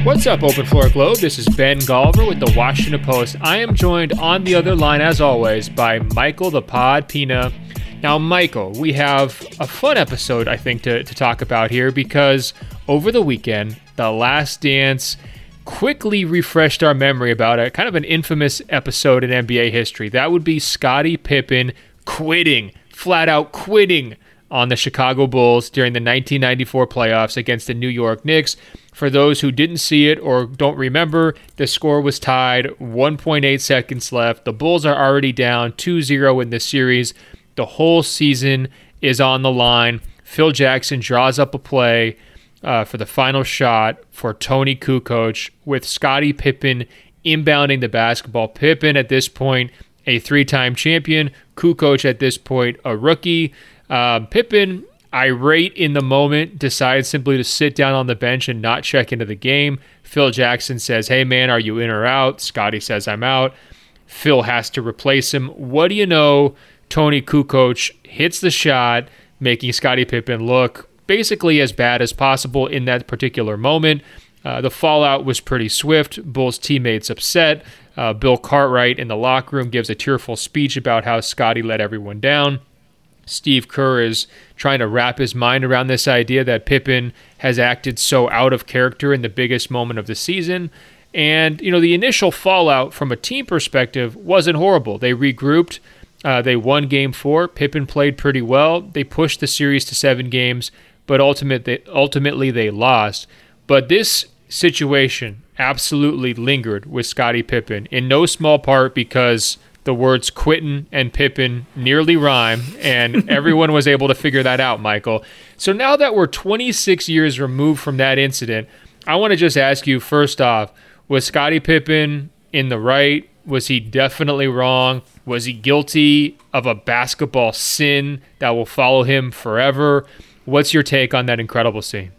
What's up, Open Floor Globe? This is Ben Golliver with the Washington Post. I am joined on the other line, as always, by Michael the Pod Pina. Now, Michael, we have a fun episode, I think, to talk about here because over the weekend, The Last Dance quickly refreshed our memory about it. Kind of an infamous episode in NBA history. That would be Scottie Pippen quitting, flat out quitting on the Chicago Bulls during the 1994 playoffs against the New York Knicks. For those who didn't see it or don't remember, the score was tied, 1.8 seconds left. The Bulls are already down 2-0 in this series. The whole season is on the line. Phil Jackson draws up a play for the final shot for Toni Kukoc with Scottie Pippen inbounding the basketball. Pippen at this point, a three-time champion. Kukoc at this point, a rookie. Pippen, irate in the moment, decides simply to sit down on the bench and not check into the game. Phil Jackson says, "Hey man, are you in or out?" Scottie says, "I'm out." Phil has to replace him. What do you know? Toni Kukoc hits the shot, making Scottie Pippen look basically as bad as possible in that particular moment. The fallout was pretty swift. Bulls teammates upset. Bill Cartwright in the locker room gives a tearful speech about how Scottie let everyone down. Steve Kerr is trying to wrap his mind around this idea that Pippen has acted so out of character in the biggest moment of the season. And, the initial fallout from a team perspective wasn't horrible. They regrouped. They won Game 4. Pippen played pretty well. They pushed the series to 7 games, but ultimately they lost. But this situation absolutely lingered with Scottie Pippen, in no small part because the words quittin' and Pippen nearly rhyme, and everyone was able to figure that out, Michael. So now that we're 26 years removed from that incident, I want to just ask you, first off, was Scottie Pippen in the right? Was he definitely wrong? Was he guilty of a basketball sin that will follow him forever? What's your take on that incredible scene?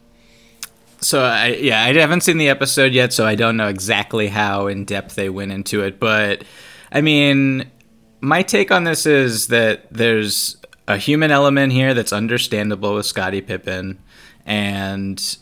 So, I haven't seen the episode yet, so I don't know exactly how in depth they went into it, but I mean, my take on this is that there's a human element here that's understandable with Scottie Pippen. And,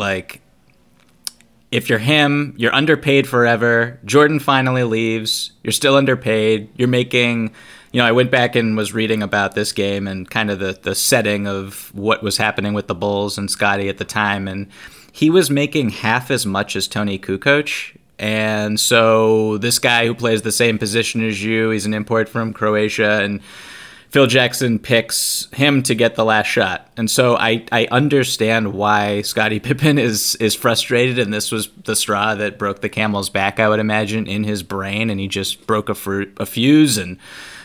if you're him, you're underpaid forever. Jordan finally leaves. You're still underpaid. You're making, I went back and was reading about this game and kind of the setting of what was happening with the Bulls and Scottie at the time. And he was making half as much as Toni Kukoc. And so this guy who plays the same position as you, he's an import from Croatia, and Phil Jackson picks him to get the last shot. And so I understand why Scottie Pippen is frustrated, and this was the straw that broke the camel's back, I would imagine, in his brain, and he just broke a fuse, and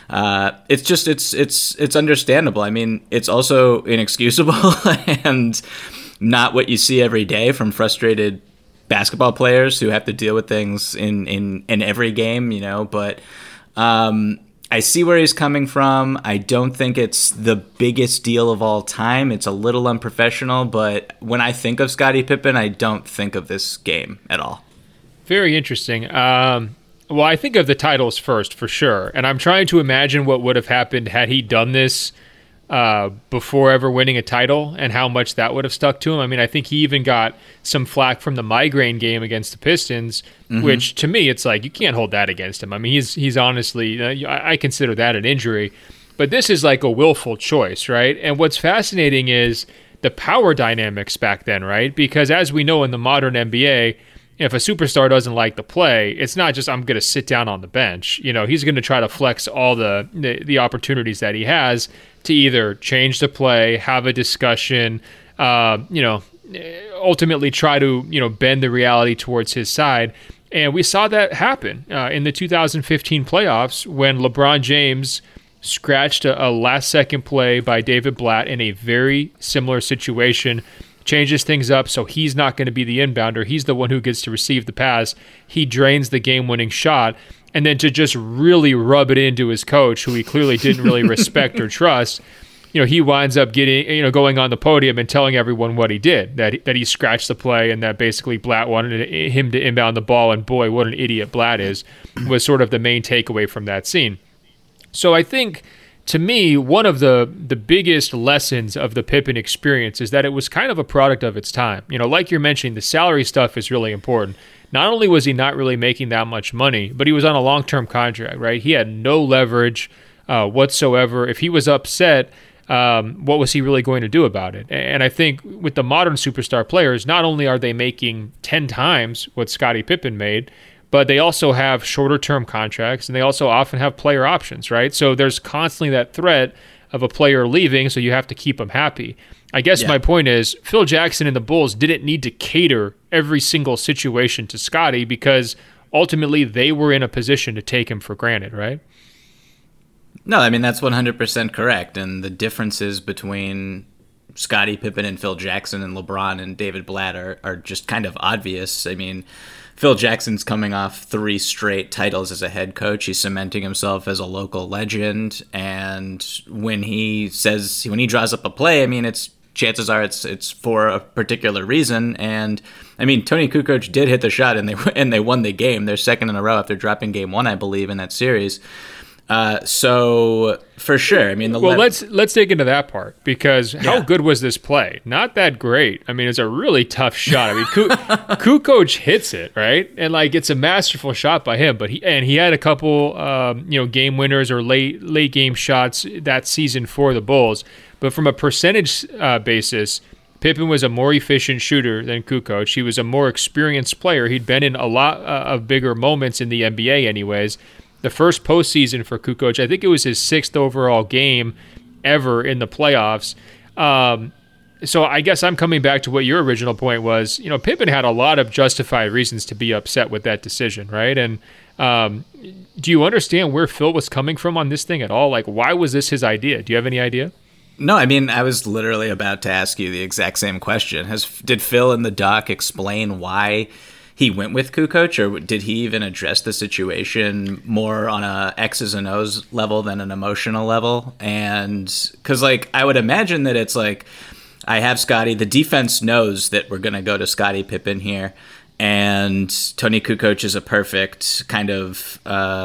it's understandable. I mean, it's also inexcusable and not what you see every day from frustrated basketball players who have to deal with things in every game, but I see where he's coming from. I don't think it's the biggest deal of all time. It's a little unprofessional, but when I think of Scottie Pippen, I don't think of this game at all. Very interesting. Well, I think of the titles first, for sure, and I'm trying to imagine what would have happened had he done this before ever winning a title and how much that would have stuck to him. I mean, I think he even got some flack from the migraine game against the Pistons, which to me, it's like, you can't hold that against him. I mean, he's honestly, I consider that an injury, but this is like a willful choice, right? And what's fascinating is the power dynamics back then, right? Because as we know in the modern NBA, if a superstar doesn't like the play, it's not just, I'm going to sit down on the bench. He's going to try to flex all the opportunities that he has to either change the play, have a discussion, ultimately try to, bend the reality towards his side. And we saw that happen in the 2015 playoffs when LeBron James scratched a last-second play by David Blatt in a very similar situation, changes things up so he's not going to be the inbounder. He's the one who gets to receive the pass. He drains the game-winning shot. And then to just really rub it into his coach, who he clearly didn't really respect or trust, he winds up going on the podium and telling everyone what he did, that he scratched the play and that basically Blatt wanted him to inbound the ball. And boy, what an idiot Blatt is, was sort of the main takeaway from that scene. So I think to me, one of the biggest lessons of the Pippen experience is that it was kind of a product of its time. Like you're mentioning, the salary stuff is really important. Not only was he not really making that much money, but he was on a long-term contract, right? He had no leverage whatsoever. If he was upset, what was he really going to do about it? And I think with the modern superstar players, not only are they making 10 times what Scottie Pippen made, but they also have shorter-term contracts, and they also often have player options, right? So there's constantly that threat of a player leaving, so you have to keep them happy. I guess my point is Phil Jackson and the Bulls didn't need to cater every single situation to Scottie because ultimately they were in a position to take him for granted, right? No, I mean, that's 100% correct. And the differences between Scottie Pippen and Phil Jackson and LeBron and David Blatt are just kind of obvious. I mean, Phil Jackson's coming off 3 straight titles as a head coach. He's cementing himself as a local legend. And when he draws up a play, I mean, chances are it's for a particular reason. And I mean, Tony Kukoc did hit the shot, and they won the game. They're second in a row after dropping game 1, I believe, in that series. So for sure, I mean, let's dig into that part, because how good was this play? Not that great. I mean, it's a really tough shot. I mean, Kukoc hits it, right, and it's a masterful shot by him. But he had a couple, game winners or late game shots that season for the Bulls. But from a percentage basis, Pippen was a more efficient shooter than Kukoc. He was a more experienced player. He'd been in a lot of bigger moments in the NBA, anyways. The first postseason for Kukoc, I think it was his 6th overall game ever in the playoffs. So I guess I'm coming back to what your original point was. Pippen had a lot of justified reasons to be upset with that decision, right? And do you understand where Phil was coming from on this thing at all? Why was this his idea? Do you have any idea? No, I mean, I was literally about to ask you the exact same question. Did Phil in the doc explain why he went with Kukoc, or did he even address the situation more on a X's and O's level than an emotional level? And because I would imagine that it's I have Scottie, the defense knows that we're going to go to Scottie Pippen here, and Tony Kukoc is a perfect kind of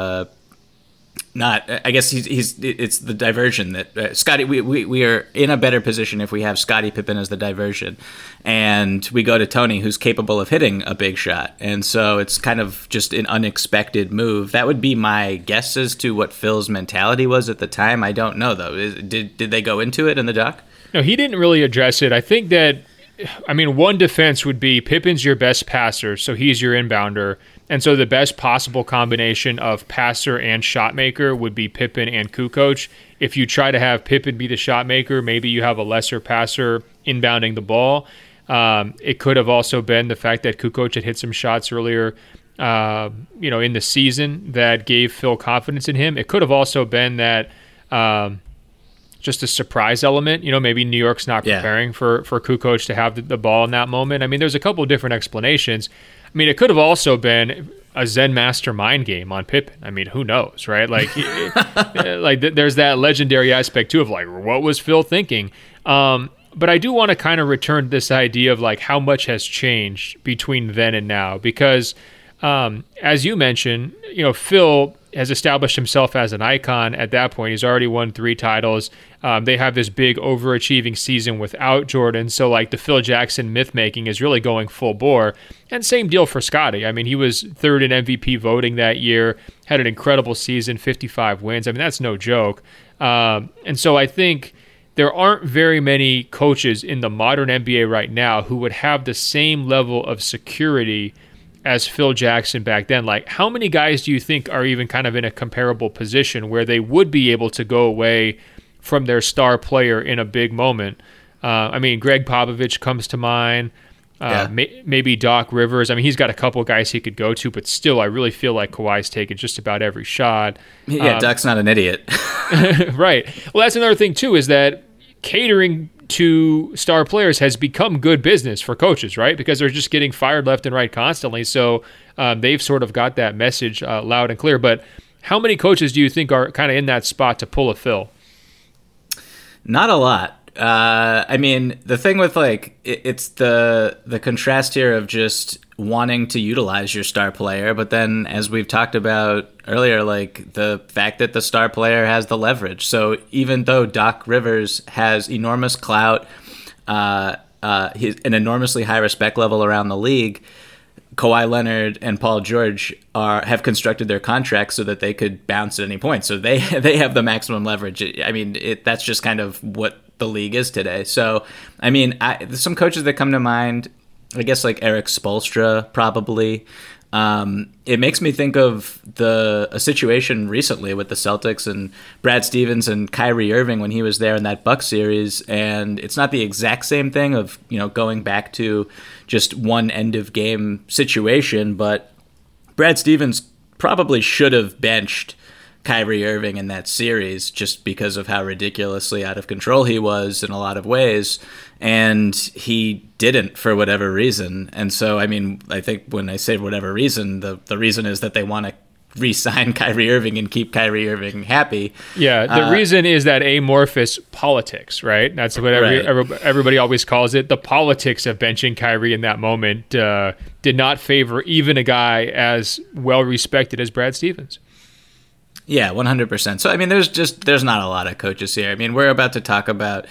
it's the diversion that Scottie, we are in a better position if we have Scottie Pippen as the diversion, and we go to Tony, who's capable of hitting a big shot. And so it's kind of just an unexpected move. That would be my guess as to what Phil's mentality was at the time. I don't know, though. Did they go into it in the doc? No, he didn't really address it. I think that, one defense would be Pippen's your best passer, so he's your inbounder. And so the best possible combination of passer and shot maker would be Pippen and Kukoc. If you try to have Pippen be the shot maker, maybe you have a lesser passer inbounding the ball. It could have also been the fact that Kukoc had hit some shots earlier, in the season that gave Phil confidence in him. It could have also been that just a surprise element. Maybe New York's not preparing for Kukoc to have the ball in that moment. There's a couple of different explanations. It could have also been a Zen master mind game on Pippen. Who knows, right? There's that legendary aspect too of what was Phil thinking? But I do want to kind of return to this idea of how much has changed between then and now, because as you mentioned, Phil has established himself as an icon at that point. He's already won 3 titles. They have this big overachieving season without Jordan. So the Phil Jackson myth-making is really going full bore. And same deal for Scottie. He was 3rd in MVP voting that year, had an incredible season, 55 wins. That's no joke. And so I think there aren't very many coaches in the modern NBA right now who would have the same level of security as Phil Jackson back then. How many guys do you think are even kind of in a comparable position where they would be able to go away from their star player in a big moment? Greg Popovich comes to mind. Maybe Doc Rivers. He's got a couple guys he could go to, but still, I really feel like Kawhi's taken just about every shot. Yeah, Doc's not an idiot. Right. Well, that's another thing, too, is that catering to star players has become good business for coaches, right? Because they're just getting fired left and right constantly. So they've sort of got that message loud and clear. But how many coaches do you think are kind of in that spot to pull a Phil? Not a lot. I mean, the thing with like it's the contrast here of just wanting to utilize your star player, but then as we've talked about earlier, like the fact that the star player has the leverage. So even though Doc Rivers has enormous clout, he's an enormously high respect level around the league, Kawhi Leonard and Paul George have constructed their contracts so that they could bounce at any point. So they have the maximum leverage. I mean, that's just kind of what the league is today. So, I mean, there's some coaches that come to mind, I guess like Eric Spoelstra, probably. It makes me think of a situation recently with the Celtics and Brad Stevens and Kyrie Irving when he was there in that Bucks series. And it's not the exact same thing of, going back to just one end of game situation, but Brad Stevens probably should have benched Kyrie Irving in that series just because of how ridiculously out of control he was in a lot of ways. And he didn't for whatever reason. And so, I mean, I think when I say whatever reason, the reason is that they want to re-sign Kyrie Irving and keep Kyrie Irving happy. Yeah, the reason is that amorphous politics, right? That's what everybody always calls it. The politics of benching Kyrie in that moment did not favor even a guy as well-respected as Brad Stevens. Yeah, 100%. So, I mean, there's not a lot of coaches here. I mean, we're about to talk about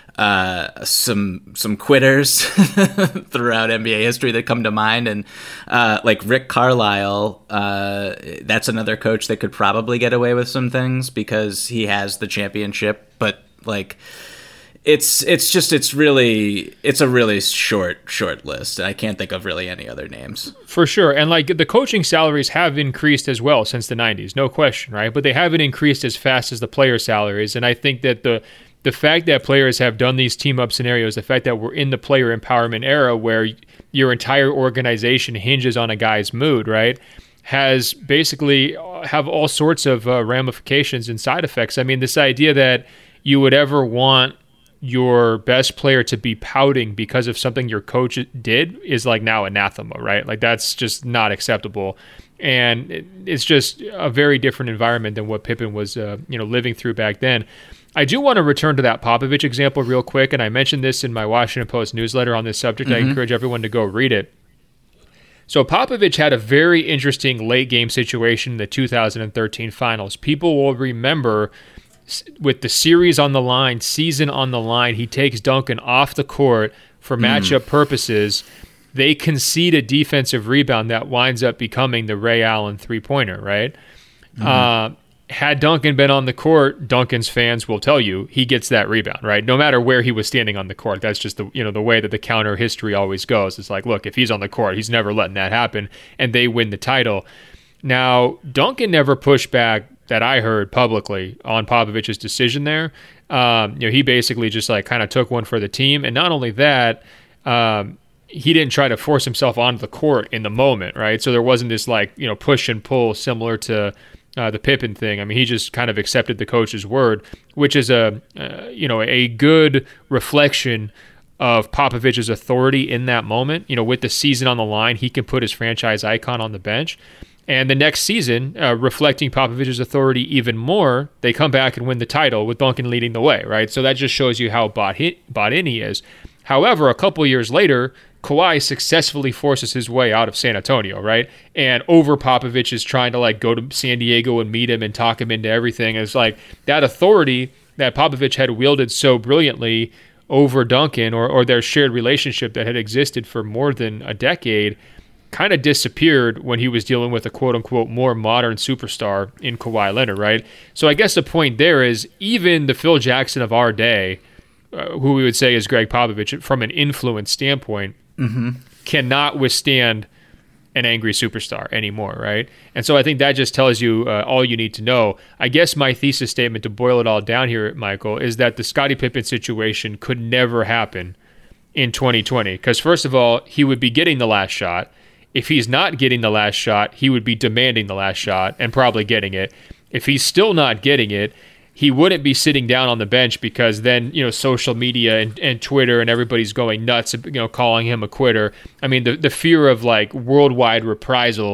some quitters throughout NBA history that come to mind, and like Rick Carlisle, that's another coach that could probably get away with some things because he has the championship, but like it's a really short list. I can't think of really any other names. For sure. And like the coaching salaries have increased as well since the 90s, no question, right? But they haven't increased as fast as the player salaries. And I think that the fact that players have done these team-up scenarios, the fact that we're in the player empowerment era where your entire organization hinges on a guy's mood, right, has basically have all sorts of ramifications and side effects. I mean, this idea that you would ever want your best player to be pouting because of something your coach did is like now anathema, right? Like that's just not acceptable. And it's just a very different environment than what Pippen was living through back then. I do want to return to that Popovich example real quick, and I mentioned this in my Washington Post newsletter on this subject. I encourage everyone to go read it. So Popovich had a very interesting late game situation in the 2013 finals. People will remember with the series on the line, season on the line, he takes Duncan off the court for matchup purposes. They concede a defensive rebound that winds up becoming the Ray Allen three-pointer, right? Had Duncan been on the court, Duncan's fans will tell you he gets that rebound, right? No matter where he was standing on the court. That's just the way that the counter history always goes. It's like, look, if he's on the court, he's never letting that happen, and they win the title. Now, Duncan never pushed back that I heard publicly on Popovich's decision there. He basically just like kind of took one for the team. And not only that, he didn't try to force himself onto the court in the moment, right? So there wasn't this like, push and pull similar to the Pippen thing. I mean, he just kind of accepted the coach's word, which is a good reflection of Popovich's authority in that moment. With the season on the line, he can put his franchise icon on the bench. And the next season, reflecting Popovich's authority even more, they come back and win the title with Duncan leading the way, right? So that just shows you how bought in he is. However, a couple years later, Kawhi successfully forces his way out of San Antonio, right? And over Popovich is trying to like go to San Diego and meet him and talk him into everything. And it's like that authority that Popovich had wielded so brilliantly over Duncan or their shared relationship that had existed for more than a decade kind of disappeared when he was dealing with a quote-unquote more modern superstar in Kawhi Leonard, right? So I guess the point there is even the Phil Jackson of our day, who we would say is Greg Popovich, from an influence standpoint, cannot withstand an angry superstar anymore, right? And so I think that just tells you all you need to know. I guess my thesis statement to boil it all down here, Michael, is that the Scottie Pippen situation could never happen in 2020 because, first of all, he would be getting the last shot. If he's not getting the last shot, he would be demanding the last shot and probably getting it. If he's still not getting it, he wouldn't be sitting down on the bench because then, social media and Twitter and everybody's going nuts, calling him a quitter. I mean, the fear of like worldwide reprisal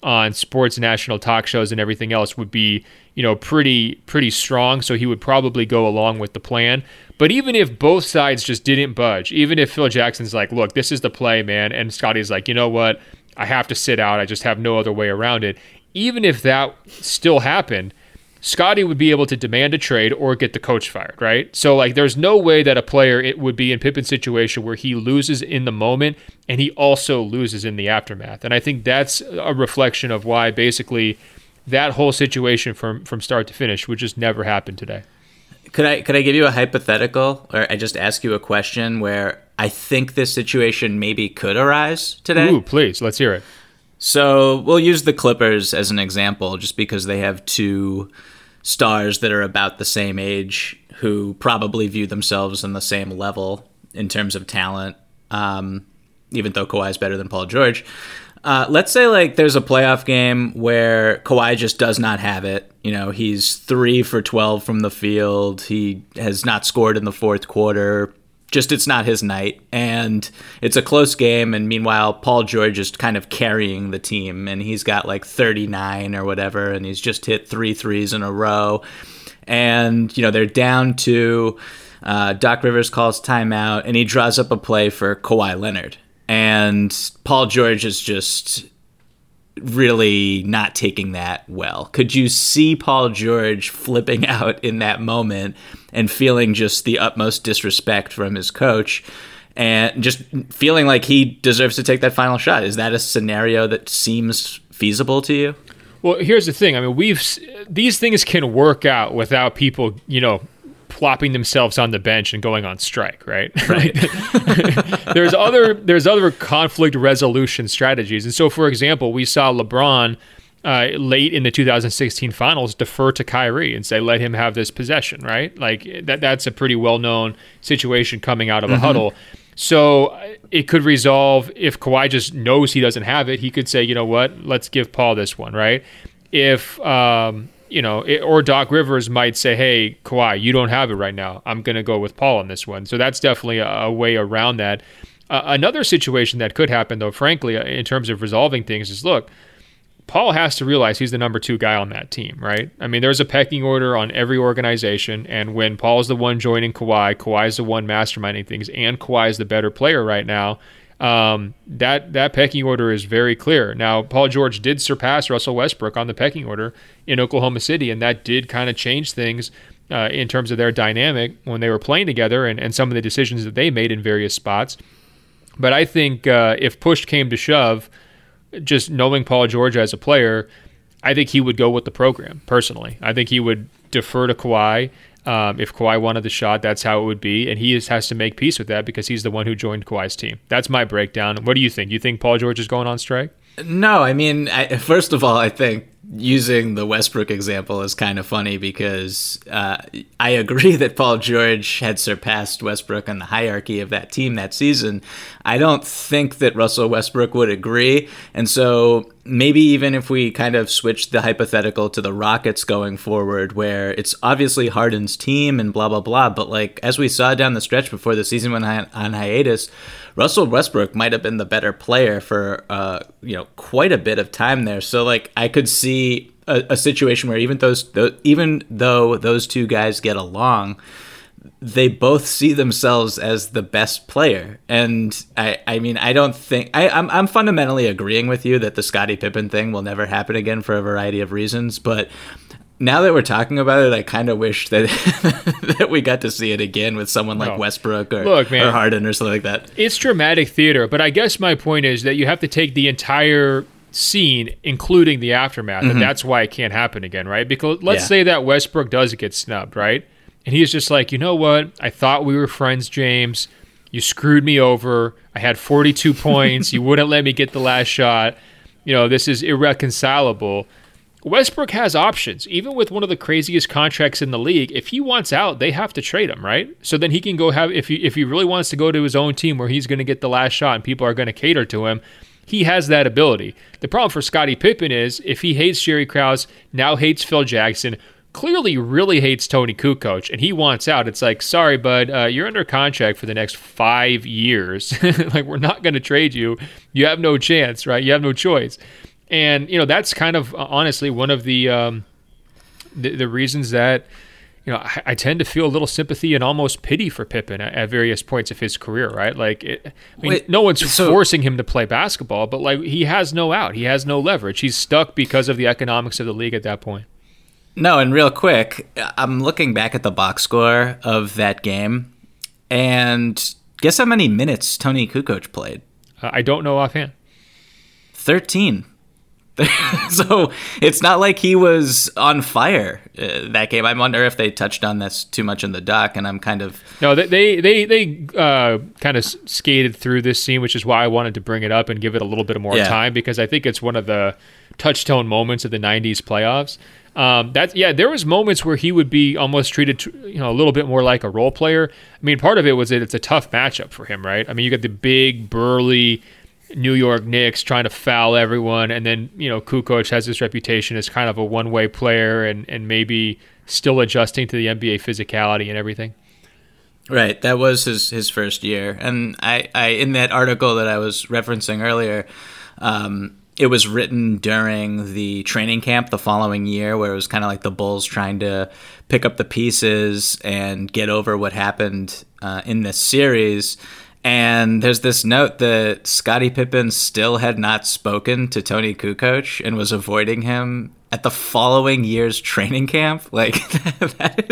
on sports national talk shows and everything else would be, pretty strong. So he would probably go along with the plan. But even if both sides just didn't budge, even if Phil Jackson's like, look, this is the play, man, and Scotty's like, you know what, I have to sit out, I just have no other way around it. Even if that still happened, Scotty would be able to demand a trade or get the coach fired, right? So, there's no way that a player it would be in Pippen's situation where he loses in the moment and he also loses in the aftermath. And I think that's a reflection of why basically that whole situation from start to finish would just never happen today. Could I give you a hypothetical, or I just ask you a question where I think this situation maybe could arise today? Ooh, please, let's hear it. So we'll use the Clippers as an example, just because they have two stars that are about the same age who probably view themselves on the same level in terms of talent, even though Kawhi is better than Paul George. Let's say there's a playoff game where Kawhi just does not have it. He's 3 for 12 from the field. He has not scored in the fourth quarter. Just it's not his night. And it's a close game. And meanwhile, Paul George is kind of carrying the team. And he's got 39 or whatever. And he's just hit 3 threes in a row. And, they're down 2. Doc Rivers calls timeout. And he draws up a play for Kawhi Leonard. And Paul George is just really not taking that well. Could you see Paul George flipping out in that moment and feeling just the utmost disrespect from his coach and just feeling like he deserves to take that final shot? Is that a scenario that seems feasible to you? Well, here's the thing. I mean, these things can work out without people, plopping themselves on the bench and going on strike, right? There's other conflict resolution strategies. And so, for example, we saw LeBron late in the 2016 finals defer to Kyrie and say, let him have this possession, right? That's a pretty well-known situation coming out of a huddle. So it could resolve if Kawhi just knows he doesn't have it. He could say, you know what, let's give Paul this one, right? If or Doc Rivers might say, hey, Kawhi, you don't have it right now. I'm going to go with Paul on this one. So that's definitely a way around that. Another situation that could happen, though, frankly, in terms of resolving things is, look, Paul has to realize he's the number 2 guy on that team, right? I mean, there's a pecking order on every organization, and when Paul's the one joining Kawhi's the one masterminding things, and Kawhi's the better player right now, that pecking order is very clear. Now, Paul George did surpass Russell Westbrook on the pecking order in Oklahoma City, and that did kind of change things in terms of their dynamic when they were playing together and some of the decisions that they made in various spots. But I think if push came to shove, just knowing Paul George as a player, I think he would go with the program, personally. I think he would defer to Kawhi. If Kawhi wanted the shot, that's how it would be. And he has to make peace with that because he's the one who joined Kawhi's team. That's my breakdown. What do you think? You think Paul George is going on strike? No, I mean, first of all, I think using the Westbrook example is kind of funny because I agree that Paul George had surpassed Westbrook on the hierarchy of that team that season. I don't think that Russell Westbrook would agree. And so maybe even if we kind of switch the hypothetical to the Rockets going forward, where it's obviously Harden's team and blah, blah, blah. But as we saw down the stretch before the season went on hiatus, Russell Westbrook might have been the better player for quite a bit of time there. So I could see a situation where even though those two guys get along, they both see themselves as the best player. And I mean, I don't think I'm fundamentally agreeing with you that the Scottie Pippen thing will never happen again for a variety of reasons, but now that we're talking about it, I kind of wish that that we got to see it again with someone like Westbrook or Harden or something like that. It's dramatic theater, but I guess my point is that you have to take the entire scene, including the aftermath, and that's why it can't happen again, right? Because let's say that Westbrook does get snubbed, right? And he's just like, you know what? I thought we were friends, James. You screwed me over. I had 42 points. You wouldn't let me get the last shot. This is irreconcilable. Westbrook has options. Even with one of the craziest contracts in the league, if he wants out, they have to trade him, right? So then he can go have, if he really wants to go to his own team where he's going to get the last shot and people are going to cater to him, he has that ability. The problem for Scottie Pippen is if he hates Jerry Krause, now hates Phil Jackson, clearly really hates Tony Kukoc, and he wants out. It's like, sorry, bud, you're under contract for the next 5 years. We're not going to trade you. You have no chance, right? You have no choice. And that's kind of honestly one of the reasons that I tend to feel a little sympathy and almost pity for Pippen at various points of his career, right? No one's forcing him to play basketball, but like he has no out. He has no leverage. He's stuck because of the economics of the league at that point. No, and real quick, I'm looking back at the box score of that game, and guess how many minutes Tony Kukoc played? I don't know offhand. 13. So it's not like he was on fire that game. I wonder if they touched on this too much in the doc, and I'm kind of... No, they kind of skated through this scene, which is why I wanted to bring it up and give it a little bit more time, because I think it's one of the touchstone moments of the 90s playoffs. There was moments where he would be almost treated a little bit more like a role player. I mean, part of it was that it's a tough matchup for him, right? I mean, you got the big, burly New York Knicks trying to foul everyone, and then Kukoc has this reputation as kind of a one-way player and maybe still adjusting to the NBA physicality and everything. Right, that was his first year, and I in that article that I was referencing earlier, it was written during the training camp the following year, where it was kind of like the Bulls trying to pick up the pieces and get over what happened in this series. And there's this note that Scottie Pippen still had not spoken to Tony Kukoc and was avoiding him at the following year's training camp. Like, that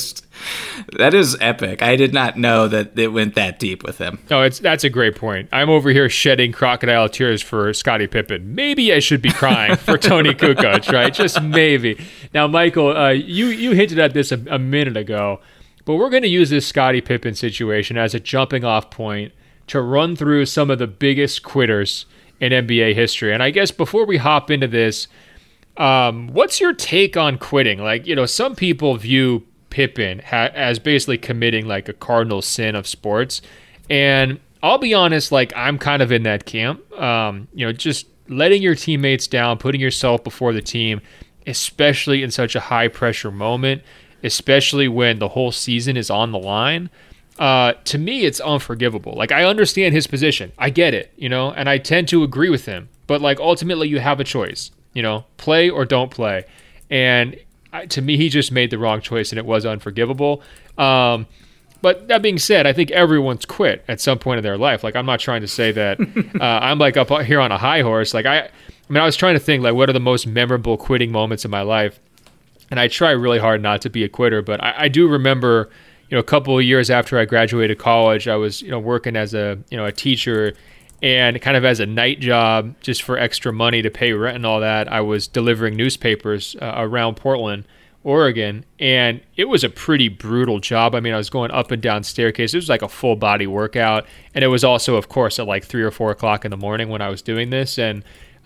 is epic. I did not know that it went that deep with him. No, that's a great point. I'm over here shedding crocodile tears for Scottie Pippen. Maybe I should be crying for Tony Kukoc, right? Just maybe. Now, Michael, you hinted at this a minute ago, but we're going to use this Scottie Pippen situation as a jumping off point to run through some of the biggest quitters in NBA history. And I guess before we hop into this, what's your take on quitting? Like, some people view Pippen as basically committing like a cardinal sin of sports. And I'll be honest, like I'm kind of in that camp. Just letting your teammates down, putting yourself before the team, especially in such a high pressure moment, especially when the whole season is on the line. To me, it's unforgivable. Like, I understand his position. I get it, and I tend to agree with him. But, like, ultimately, you have a choice, play or don't play. And to me, he just made the wrong choice, and it was unforgivable. But that being said, I think everyone's quit at some point in their life. Like, I'm not trying to say that I'm, like, up here on a high horse. Like, I was trying to think, like, what are the most memorable quitting moments in my life? And I try really hard not to be a quitter, but I do remember, a couple of years after I graduated college, I was, working as a teacher, and kind of as a night job, just for extra money to pay rent and all that, I was delivering newspapers around Portland, Oregon, and it was a pretty brutal job. I mean, I was going up and down staircases. It was like a full body workout, and it was also, of course, at like 3 or 4 o'clock in the morning when I was doing this, and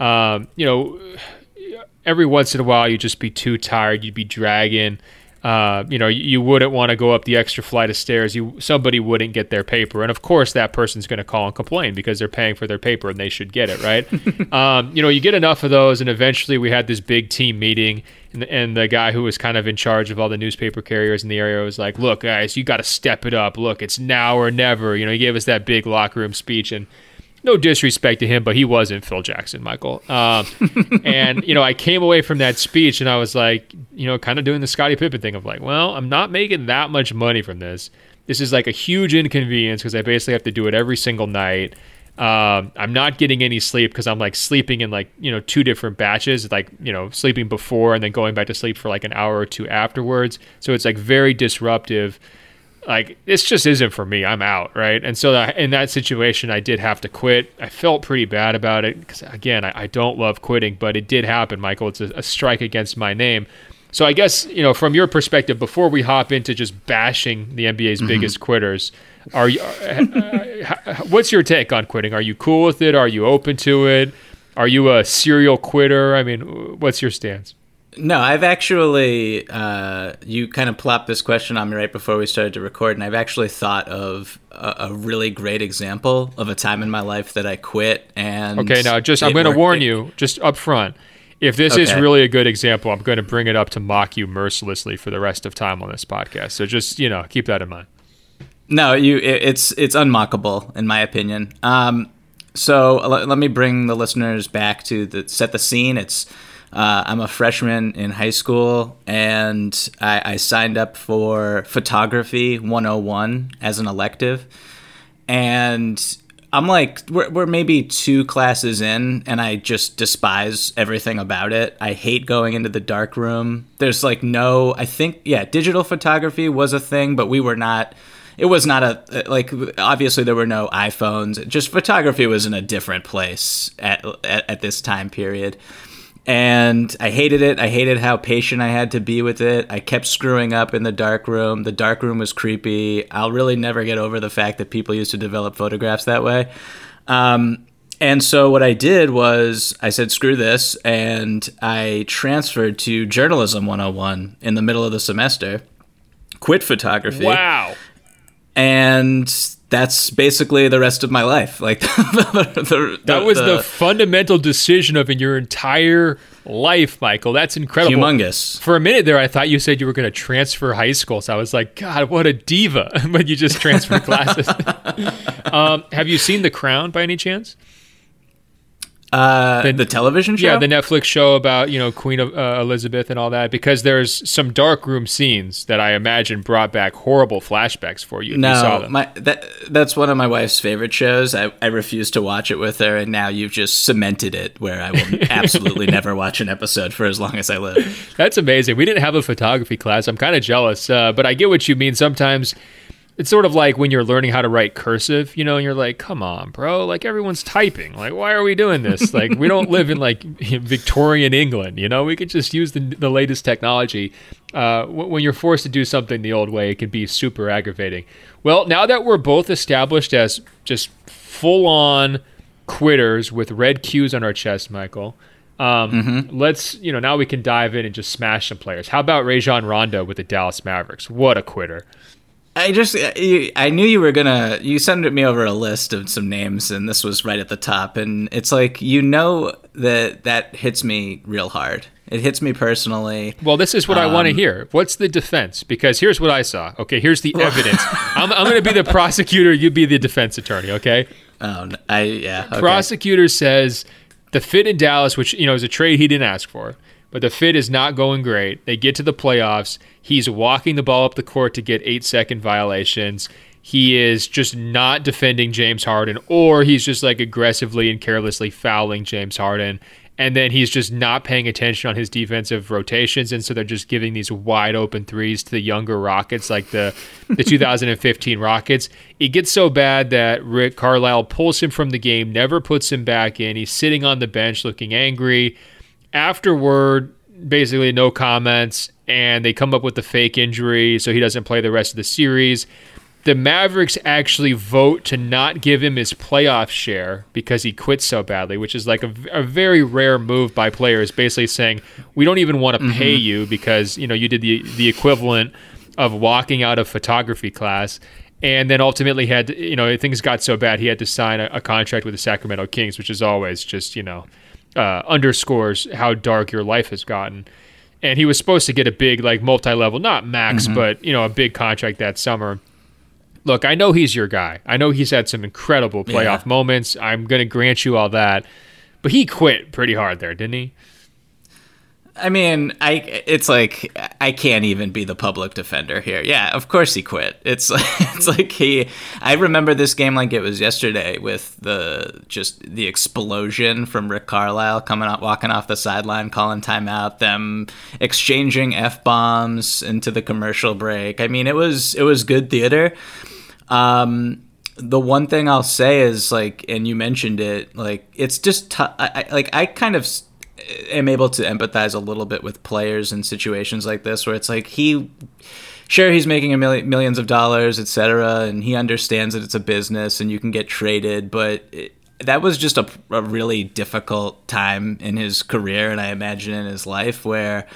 every once in a while, you'd just be too tired. You'd be dragging. You wouldn't want to go up the extra flight of stairs. Somebody wouldn't get their paper. And, of course, that person's going to call and complain because they're paying for their paper and they should get it, right? You get enough of those, and eventually we had this big team meeting, and the guy who was kind of in charge of all the newspaper carriers in the area was like, look, guys, you got to step it up. Look, it's now or never. He gave us that big locker room speech, and no disrespect to him, but he wasn't Phil Jackson, Michael. And, I came away from that speech and I was like, kind of doing the Scottie Pippen thing of like, well, I'm not making that much money from this. This is like a huge inconvenience because I basically have to do it every single night. I'm not getting any sleep because I'm like sleeping in like, 2 different batches, like, sleeping before and then going back to sleep for like an hour or 2 afterwards. So it's like very disruptive. Like, this just isn't for me. I'm out, right? And so in that situation, I did have to quit. I felt pretty bad about it because, again, I don't love quitting, but it did happen, Michael. It's a strike against my name. So I guess, from your perspective, before we hop into just bashing the NBA's biggest quitters, what's your take on quitting? Are you cool with it? Are you open to it? Are you a serial quitter? I mean, what's your stance? No, I've actually, you kind of plopped this question on me right before we started to record, and I've actually thought of a really great example of a time in my life that I quit. And okay, now I'm going to warn you just up front. If this is really a good example, I'm going to bring it up to mock you mercilessly for the rest of time on this podcast. So just, keep that in mind. No, it's unmockable in my opinion. So let me bring the listeners back to set the scene. I'm a freshman in high school, and I signed up for photography 101 as an elective. And I'm like, we're maybe 2 classes in, and I just despise everything about it. I hate going into the dark room. There's like digital photography was a thing, but it was not obviously there were no iPhones. Just photography was in a different place at this time period. And I hated it. I hated how patient I had to be with it. I kept screwing up in the dark room. The dark room was creepy. I'll really never get over the fact that people used to develop photographs that way. And so what I did was I said, screw this. And I transferred to Journalism 101 in the middle of the semester, quit photography. Wow. And that's basically the rest of my life. Like that was the fundamental decision of in your entire life, Michael. That's incredible. Humongous. For a minute there, I thought you said you were going to transfer high school. So I was like, God, what a diva. But you just transferred classes. Have you seen The Crown by any chance? The television show? Yeah, the Netflix show about, Queen Elizabeth and all that, because there's some darkroom scenes that I imagine brought back horrible flashbacks for you if you saw them. That's one of my wife's favorite shows. I refuse to watch it with her, and now you've just cemented it where I will absolutely never watch an episode for as long as I live. That's amazing. We didn't have a photography class. I'm kind of jealous, but I get what you mean. Sometimes it's sort of like when you're learning how to write cursive, and you're like, come on, bro. Like, everyone's typing. Like, why are we doing this? Like, we don't live in, like, Victorian England, We could just use the latest technology. When you're forced to do something the old way, it can be super aggravating. Well, now that we're both established as just full-on quitters with red Qs on our chest, Michael, let's, now we can dive in and just smash some players. How about Rajon Rondo with the Dallas Mavericks? What a quitter. I knew you were you sent me over a list of some names, and this was right at the top, and it's like, that hits me real hard. It hits me personally. Well, this is what I want to hear. What's the defense? Because here's what I saw. Okay, here's the evidence. I'm going to be the prosecutor, you be the defense attorney, okay? Okay. Prosecutor says the fit in Dallas, which, is a trade he didn't ask for, but the fit is not going great. They get to the playoffs. He's walking the ball up the court to get 8-second violations. He is just not defending James Harden, or he's just like aggressively and carelessly fouling James Harden. And then he's just not paying attention on his defensive rotations. And so they're just giving these wide open threes to the younger Rockets, like the 2015 Rockets. It gets so bad that Rick Carlisle pulls him from the game, never puts him back in. He's sitting on the bench looking angry. Afterward, basically no comments, and they come up with the fake injury, so he doesn't play the rest of the series. The Mavericks actually vote to not give him his playoff share because he quit so badly, which is like a very rare move by players, basically saying, we don't even want to pay you because, you did the equivalent of walking out of photography class. And then ultimately had to, things got so bad, he had to sign a contract with the Sacramento Kings, which is always just, underscores how dark your life has gotten. And he was supposed to get a big, like, multi-level, not max, but, a big contract that summer. Look, I know he's your guy. I know he's had some incredible playoff moments. I'm going to grant you all that. But he quit pretty hard there, didn't he? I mean, it's like I can't even be the public defender here. Yeah, of course he quit. It's like I remember this game like it was yesterday with the explosion from Rick Carlisle walking off the sideline, calling timeout, them exchanging F-bombs into the commercial break. I mean, it was good theater. The one thing I'll say is, like, and you mentioned it, like, it's just I kind of am able to empathize a little bit with players in situations like this where it's like he's making millions of dollars, etc., and he understands that it's a business and you can get traded, but that was just a really difficult time in his career, and I imagine in his life, where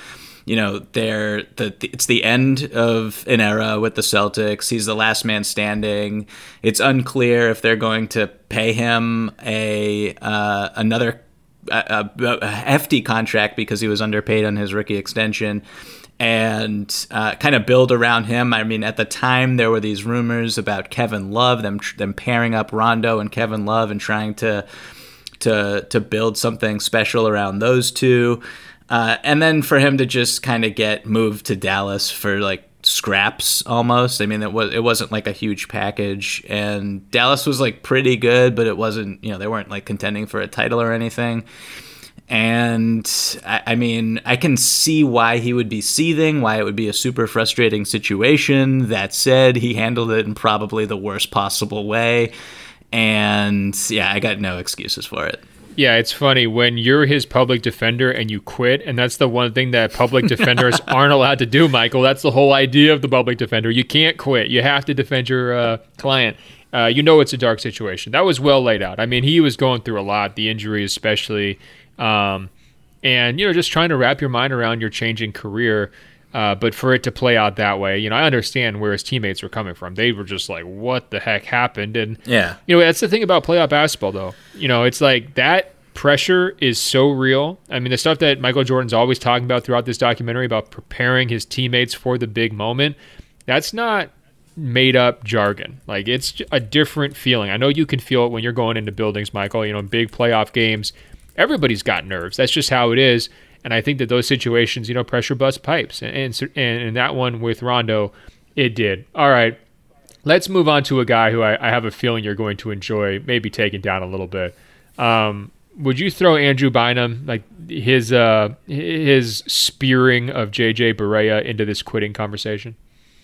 it's the end of an era with the Celtics. He's the last man standing. It's unclear if they're going to pay him another a hefty contract because he was underpaid on his rookie extension. and kind of build around him. I mean, at the time, there were these rumors about Kevin Love, them pairing up Rondo and Kevin Love and trying to build something special around those two. And then for him to just kind of get moved to Dallas for like scraps almost. I mean, it wasn't like a huge package, and Dallas was like pretty good, but it wasn't, they weren't like contending for a title or anything. And I mean, I can see why he would be seething, why it would be a super frustrating situation. That said, he handled it in probably the worst possible way. And yeah, I got no excuses for it. Yeah, it's funny when you're his public defender and you quit, and that's the one thing that public defenders aren't allowed to do, Michael. That's the whole idea of the public defender. You can't quit. You have to defend your client. It's a dark situation. That was well laid out. I mean, he was going through a lot, the injury especially, and just trying to wrap your mind around your changing career. But for it to play out that way, I understand where his teammates were coming from. They were just like, what the heck happened? And, that's the thing about playoff basketball, though. It's like that pressure is so real. I mean, the stuff that Michael Jordan's always talking about throughout this documentary about preparing his teammates for the big moment, that's not made up jargon. Like, it's a different feeling. I know you can feel it when you're going into buildings, Michael, big playoff games. Everybody's got nerves. That's just how it is. And I think that those situations, pressure bust pipes. And that one with Rondo, it did. All right, let's move on to a guy who I have a feeling you're going to enjoy, maybe taking down a little bit. Would you throw Andrew Bynum, like his spearing of JJ Barea, into this quitting conversation?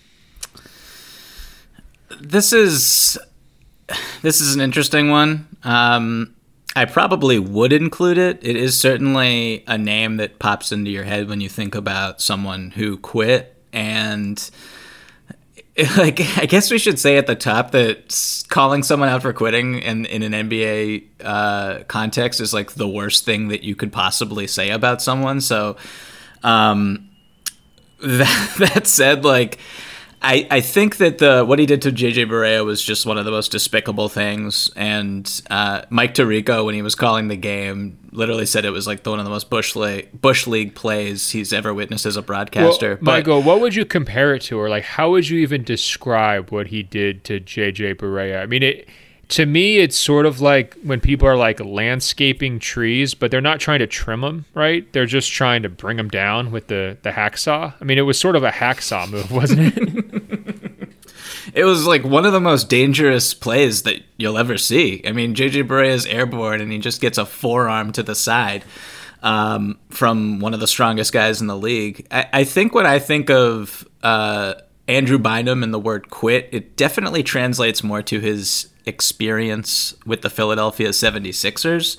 This is an interesting one. I probably would include it. It is certainly a name that pops into your head when you think about someone who quit. And like, I guess we should say at the top that calling someone out for quitting in an NBA context is like the worst thing that you could possibly say about someone. So that said, like, I think that what he did to JJ Barea was just one of the most despicable things. And Mike Tirico, when he was calling the game, literally said it was like one of the most Bush League plays he's ever witnessed as a broadcaster. Well, Michael, what would you compare it to? Or like, how would you even describe what he did to JJ Barea? I mean, to me, it's sort of like when people are like landscaping trees, but they're not trying to trim them, right? They're just trying to bring them down with the hacksaw. I mean, it was sort of a hacksaw move, wasn't it? It was like one of the most dangerous plays that you'll ever see. I mean, JJ Barea is airborne and he just gets a forearm to the side from one of the strongest guys in the league. I think when I think of Andrew Bynum and the word quit, it definitely translates more to his experience with the Philadelphia 76ers,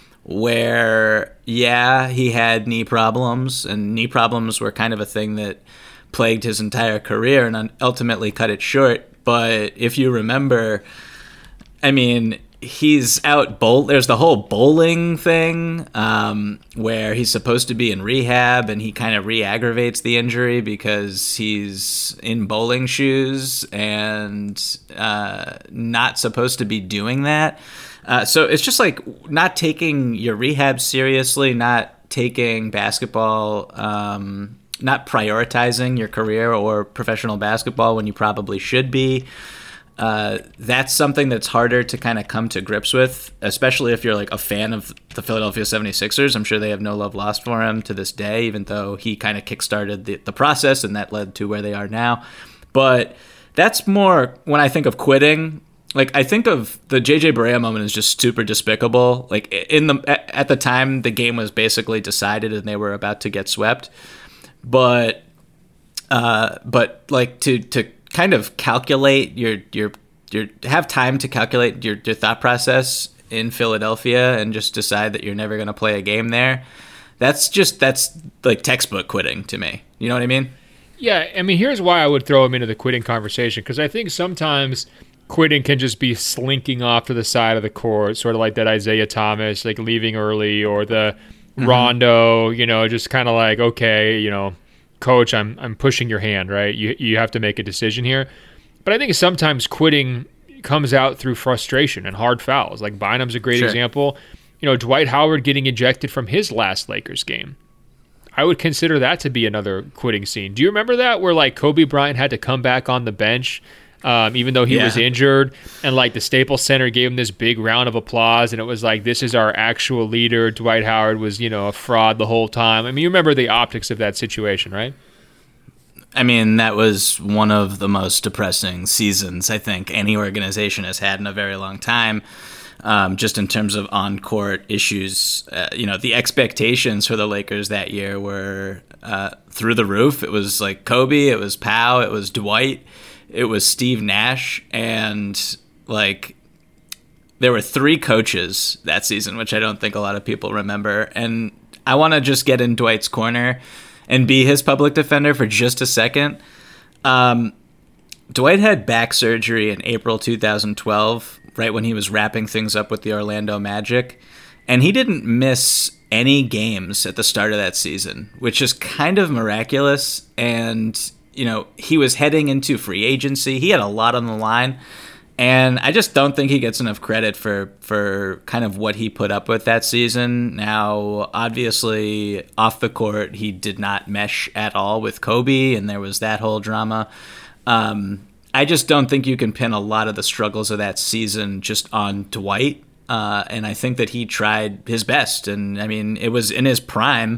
where, yeah, he had knee problems, and knee problems were kind of a thing that plagued his entire career and ultimately cut it short. But if you remember, I mean, he's out there's the whole bowling thing where he's supposed to be in rehab and he kind of re-aggravates the injury because he's in bowling shoes and not supposed to be doing that. So it's just like not taking your rehab seriously, not taking basketball, not prioritizing your career or professional basketball when you probably should be. That's something that's harder to kind of come to grips with, especially if you're like a fan of the Philadelphia 76ers. I'm sure they have no love lost for him to this day, even though he kind of kickstarted the process and that led to where they are now. But that's more when I think of quitting. Like, I think of the JJ Barea moment as just super despicable. Like, at the time, the game was basically decided and they were about to get swept. But like to kind of calculate your have time to calculate your thought process in Philadelphia and just decide that you're never going to play a game there. That's like textbook quitting to me. You know what I mean? Yeah. I mean, here's why I would throw him into the quitting conversation. Because I think sometimes quitting can just be slinking off to the side of the court, sort of like that Isaiah Thomas, like leaving early, or the Rondo, just kind of like, okay, coach, I'm pushing your hand, right? You have to make a decision here. But I think sometimes quitting comes out through frustration and hard fouls. Like Bynum's a great example. Dwight Howard getting ejected from his last Lakers game. I would consider that to be another quitting scene. Do you remember that where like Kobe Bryant had to come back on the bench even though he was injured, and like the Staples Center gave him this big round of applause, and it was like, this is our actual leader. Dwight Howard was, a fraud the whole time. I mean, you remember the optics of that situation, right? I mean, that was one of the most depressing seasons I think any organization has had in a very long time. Just in terms of on-court issues, the expectations for the Lakers that year were through the roof. It was like Kobe, it was Pau, it was Dwight, it was Steve Nash, and like there were 3 coaches that season, which I don't think a lot of people remember. And I want to just get in Dwight's corner and be his public defender for just a second. Dwight had back surgery in April 2012, right when he was wrapping things up with the Orlando Magic, and he didn't miss any games at the start of that season, which is kind of miraculous. And, he was heading into free agency. He had a lot on the line, and I just don't think he gets enough credit for kind of what he put up with that season. Now, obviously, off the court, he did not mesh at all with Kobe, and there was that whole drama. I just don't think you can pin a lot of the struggles of that season just on Dwight. And I think that he tried his best. And I mean, it was in his prime,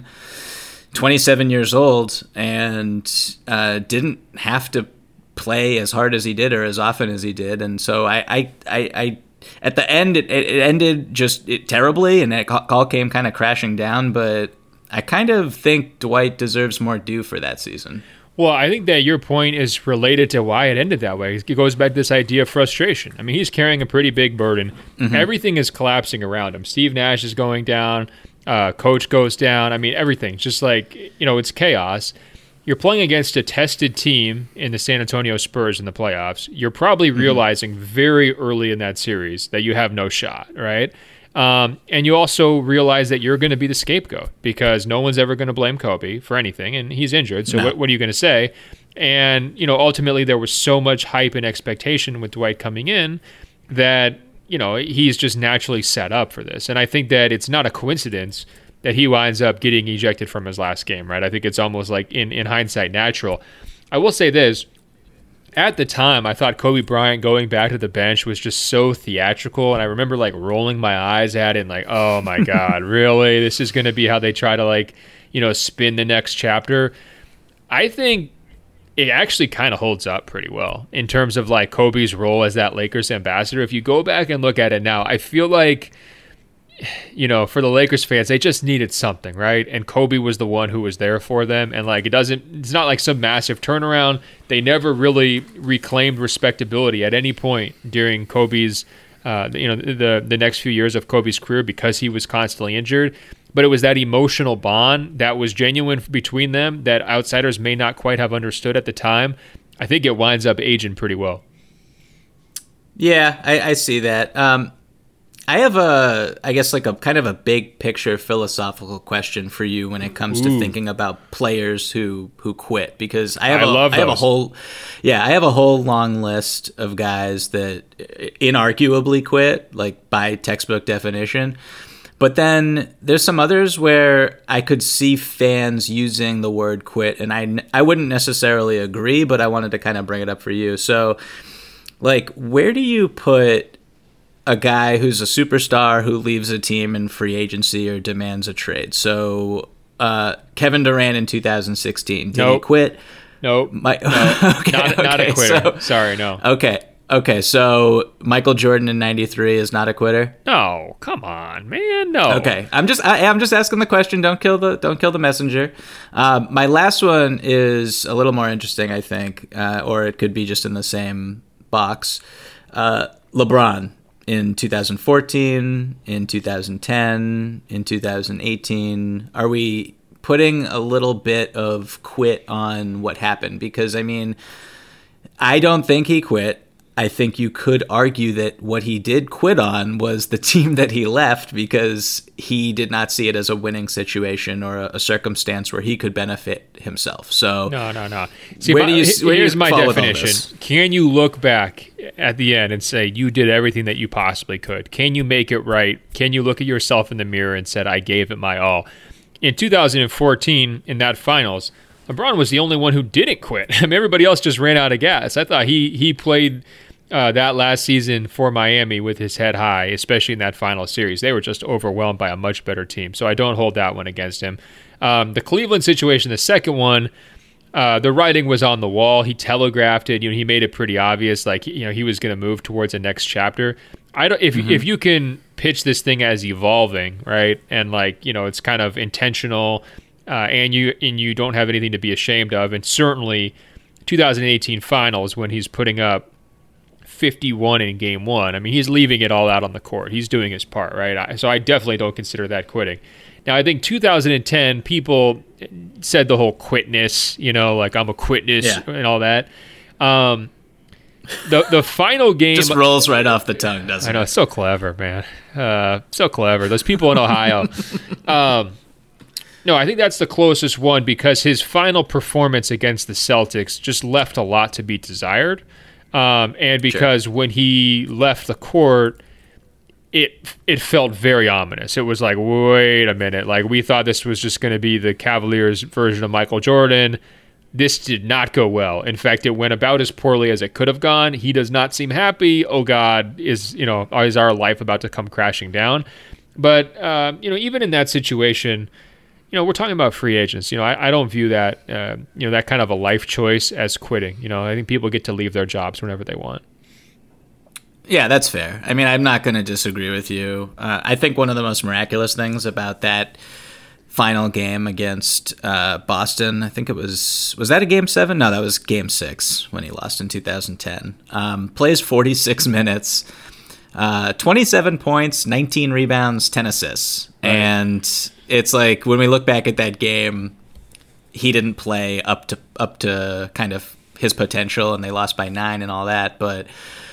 27 years old, and didn't have to play as hard as he did or as often as he did. And so I at the end, it ended just terribly, and that call came kind of crashing down. But I kind of think Dwight deserves more due for that season. Well, I think that your point is related to why it ended that way. It goes back to this idea of frustration. I mean, he's carrying a pretty big burden. Mm-hmm. Everything is collapsing around him. Steve Nash is going down. Coach goes down. I mean, everything's just like, it's chaos. You're playing against a tested team in the San Antonio Spurs in the playoffs. You're probably realizing very early in that series that you have no shot, right? And you also realize that you're going to be the scapegoat because no one's ever going to blame Kobe for anything, and he's injured. So what are you going to say? And, ultimately there was so much hype and expectation with Dwight coming in that, he's just naturally set up for this. And I think that it's not a coincidence that he winds up getting ejected from his last game, right? I think it's almost like in hindsight natural. I will say this. At the time, I thought Kobe Bryant going back to the bench was just so theatrical, and I remember like rolling my eyes at it and like, oh my God, really? This is going to be how they try to like, spin the next chapter. I think it actually kind of holds up pretty well in terms of like Kobe's role as that Lakers ambassador. If you go back and look at it now, I feel like, for the Lakers fans, they just needed something, right? And Kobe was the one who was there for them. And like, it's not like some massive turnaround. They never really reclaimed respectability at any point during Kobe's, the next few years of Kobe's career because he was constantly injured. But it was that emotional bond that was genuine between them that outsiders may not quite have understood at the time. I think it winds up aging pretty well. Yeah, I see that. I have I guess like a kind of a big picture philosophical question for you when it comes to thinking about players who quit, because I have a whole long list of guys that inarguably quit, like by textbook definition. But then there's some others where I could see fans using the word quit, and I wouldn't necessarily agree, but I wanted to kind of bring it up for you. So, like, where do you put a guy who's a superstar who leaves a team in free agency or demands a trade? So, Kevin Durant in 2016, did he quit? Nope. Okay, not a quitter. Sorry, no. Okay, so Michael Jordan in '93 is not a quitter? No, come on, man, no. Okay, I'm just asking the question. Don't kill the messenger. My last one is a little more interesting, I think, or it could be just in the same box. LeBron in 2014, in 2010, in 2018. Are we putting a little bit of quit on what happened? Because I mean, I don't think he quit. I think you could argue that what he did quit on was the team that he left because he did not see it as a winning situation or a circumstance where he could benefit himself. So no. See, here's my definition. Can you look back at the end and say you did everything that you possibly could? Can you make it right? Can you look at yourself in the mirror and said, I gave it my all? in 2014 in that finals, LeBron was the only one who didn't quit. I mean, everybody else just ran out of gas. I thought he played that last season for Miami with his head high, especially in that final series. They were just overwhelmed by a much better team, so I don't hold that one against him. The Cleveland situation, the second one, the writing was on the wall. He telegraphed it. He made it pretty obvious, like he was going to move towards the next chapter. If you can pitch this thing as evolving, right, and it's kind of intentional, and you don't have anything to be ashamed of, and certainly 2018 finals when he's putting up 51 in game one. I mean, he's leaving it all out on the court. He's doing his part, right? So I definitely don't consider that quitting. Now, I think 2010, people said the whole quitness, like I'm a quitness and all that. The final game just rolls right off the tongue, doesn't it? I know, it's so clever, man. So clever. Those people in Ohio. No, I think that's the closest one because his final performance against the Celtics just left a lot to be desired. And because when he left the court, it felt very ominous. It was like, wait a minute. Like, we thought this was just going to be the Cavaliers' version of Michael Jordan. This did not go well. In fact, it went about as poorly as it could have gone. He does not seem happy. Oh God, is our life about to come crashing down? But even in that situation, we're talking about free agents. I don't view that that kind of a life choice as quitting. I think people get to leave their jobs whenever they want. Yeah, that's fair. I mean, I'm not going to disagree with you. I think one of the most miraculous things about that final game against Boston, I think it was that a game 7? No, that was game 6 when he lost in 2010. Plays 46 minutes, 27 points, 19 rebounds, 10 assists. Right. And it's like when we look back at that game, he didn't play up to kind of his potential, and they lost by 9 and all that. But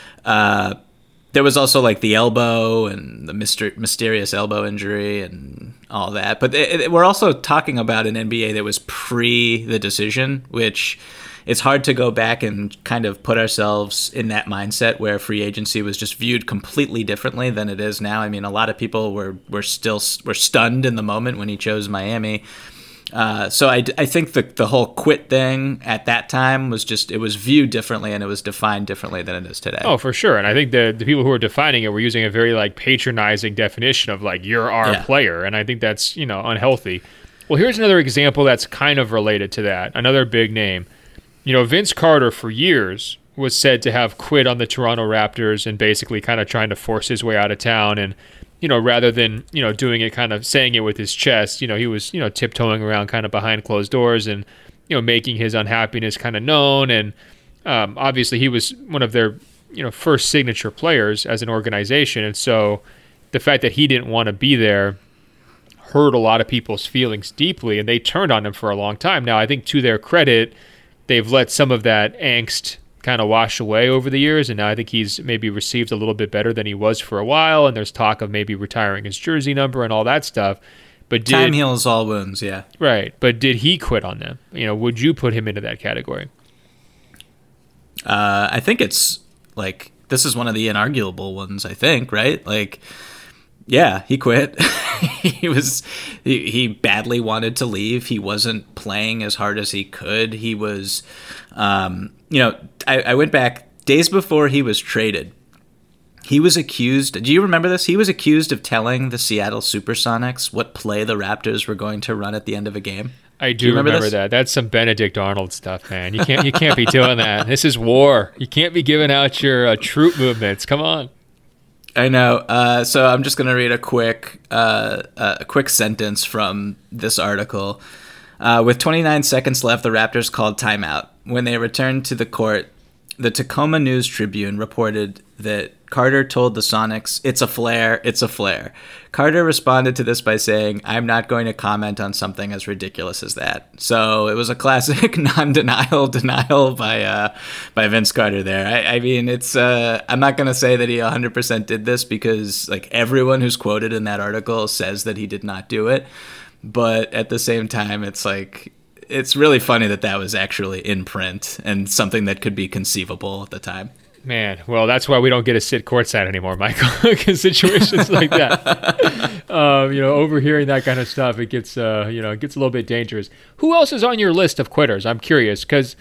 there was also like the elbow and the mysterious elbow injury and all that. But we're also talking about an NBA that was pre the decision, which it's hard to go back and kind of put ourselves in that mindset where free agency was just viewed completely differently than it is now. I mean, a lot of people were stunned in the moment when he chose Miami. So I think the whole quit thing at that time was it was viewed differently and it was defined differently than it is today. Oh, for sure. And I think the people who were defining it were using a very patronizing definition of you're our player. And I think that's, unhealthy. Well, here's another example that's kind of related to that. Another big name. Vince Carter for years was said to have quit on the Toronto Raptors and basically kind of trying to force his way out of town. And rather than, doing it kind of saying it with his chest, he was, tiptoeing around kind of behind closed doors and, making his unhappiness kind of known. And obviously he was one of their, first signature players as an organization. And so the fact that he didn't want to be there hurt a lot of people's feelings deeply, and they turned on him for a long time. Now, I think to their credit, they've let some of that angst kind of wash away over the years, and now I think he's maybe received a little bit better than he was for a while, and there's talk of maybe retiring his jersey number and all that stuff. But time heals all wounds, yeah. Right, but did he quit on them? Would you put him into that category? I think it's this is one of the inarguable ones, I think, right? Yeah, he quit. He badly wanted to leave. He wasn't playing as hard as he could. He was, I went back days before he was traded. He was accused. Do you remember this? He was accused of telling the Seattle Supersonics what play the Raptors were going to run at the end of a game. I do remember that. That's some Benedict Arnold stuff, man. You can't be doing that. This is war. You can't be giving out your troop movements. Come on. I know. So I'm just going to read a quick sentence from this article. With 29 seconds left, the Raptors called timeout. When they returned to the court, the Tacoma News Tribune reported that Carter told the Sonics, "It's a flare, it's a flare." Carter responded to this by saying, "I'm not going to comment on something as ridiculous as that." So it was a classic non-denial denial by Vince Carter there. I mean, it's I'm not going to say that he 100% did this because everyone who's quoted in that article says that he did not do it. But at the same time, it's really funny that was actually in print and something that could be conceivable at the time. Man, well, that's why we don't get to sit courtside anymore, Michael, because situations like that, overhearing that kind of stuff, it gets, it gets a little bit dangerous. Who else is on your list of quitters? I'm curious, because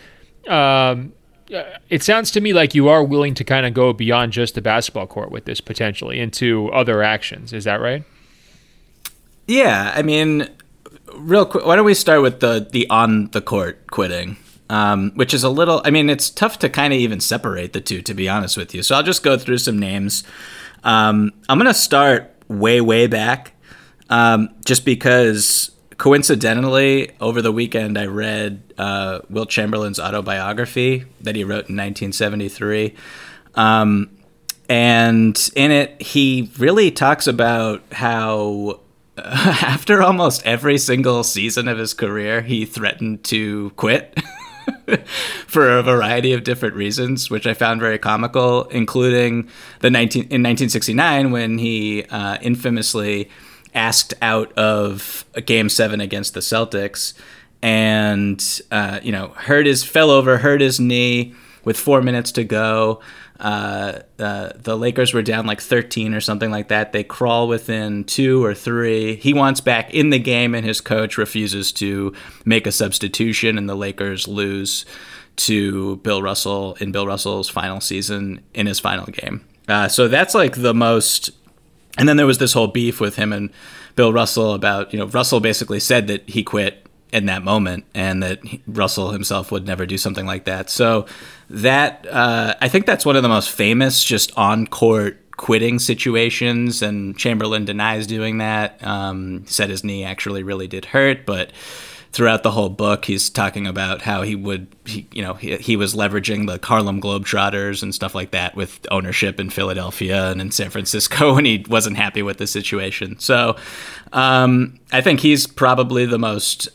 it sounds to me like you are willing to kind of go beyond just the basketball court with this potentially into other actions. Is that right? Yeah, I mean, real quick, why don't we start with the on the court quitting? Which is a little, I mean, it's tough to kind of even separate the two, to be honest with you. So I'll just go through some names. I'm going to start way back, just because coincidentally, over the weekend, I read Wilt Chamberlain's autobiography that he wrote in 1973. And in it, he really talks about how after almost every single season of his career, he threatened to quit. For a variety of different reasons, which I found very comical, including in 1969 when he infamously asked out of a Game 7 against the Celtics and fell over, hurt his knee with 4 minutes to go. The Lakers were down like 13 or something like that. They crawl within 2 or 3. He wants back in the game, and his coach refuses to make a substitution, and the Lakers lose to Bill Russell in Bill Russell's final season in his final game. So that's like the most. And then there was this whole beef with him and Bill Russell about, Russell basically said that he quit in that moment, and that Russell himself would never do something like that. So that I think that's one of the most famous just on-court quitting situations, and Chamberlain denies doing that. Said his knee actually really did hurt, but throughout the whole book, he's talking about how he was leveraging the Harlem Globetrotters and stuff like that with ownership in Philadelphia and in San Francisco, and he wasn't happy with the situation. So I think he's probably the most,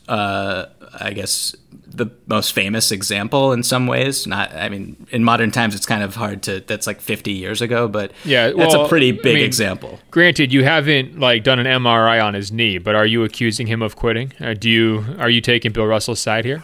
the most famous example in some ways. In modern times, it's kind of hard that's like 50 years ago, but yeah, that's a pretty big example. Granted, you haven't done an MRI on his knee, but are you accusing him of quitting? Are you taking Bill Russell's side here?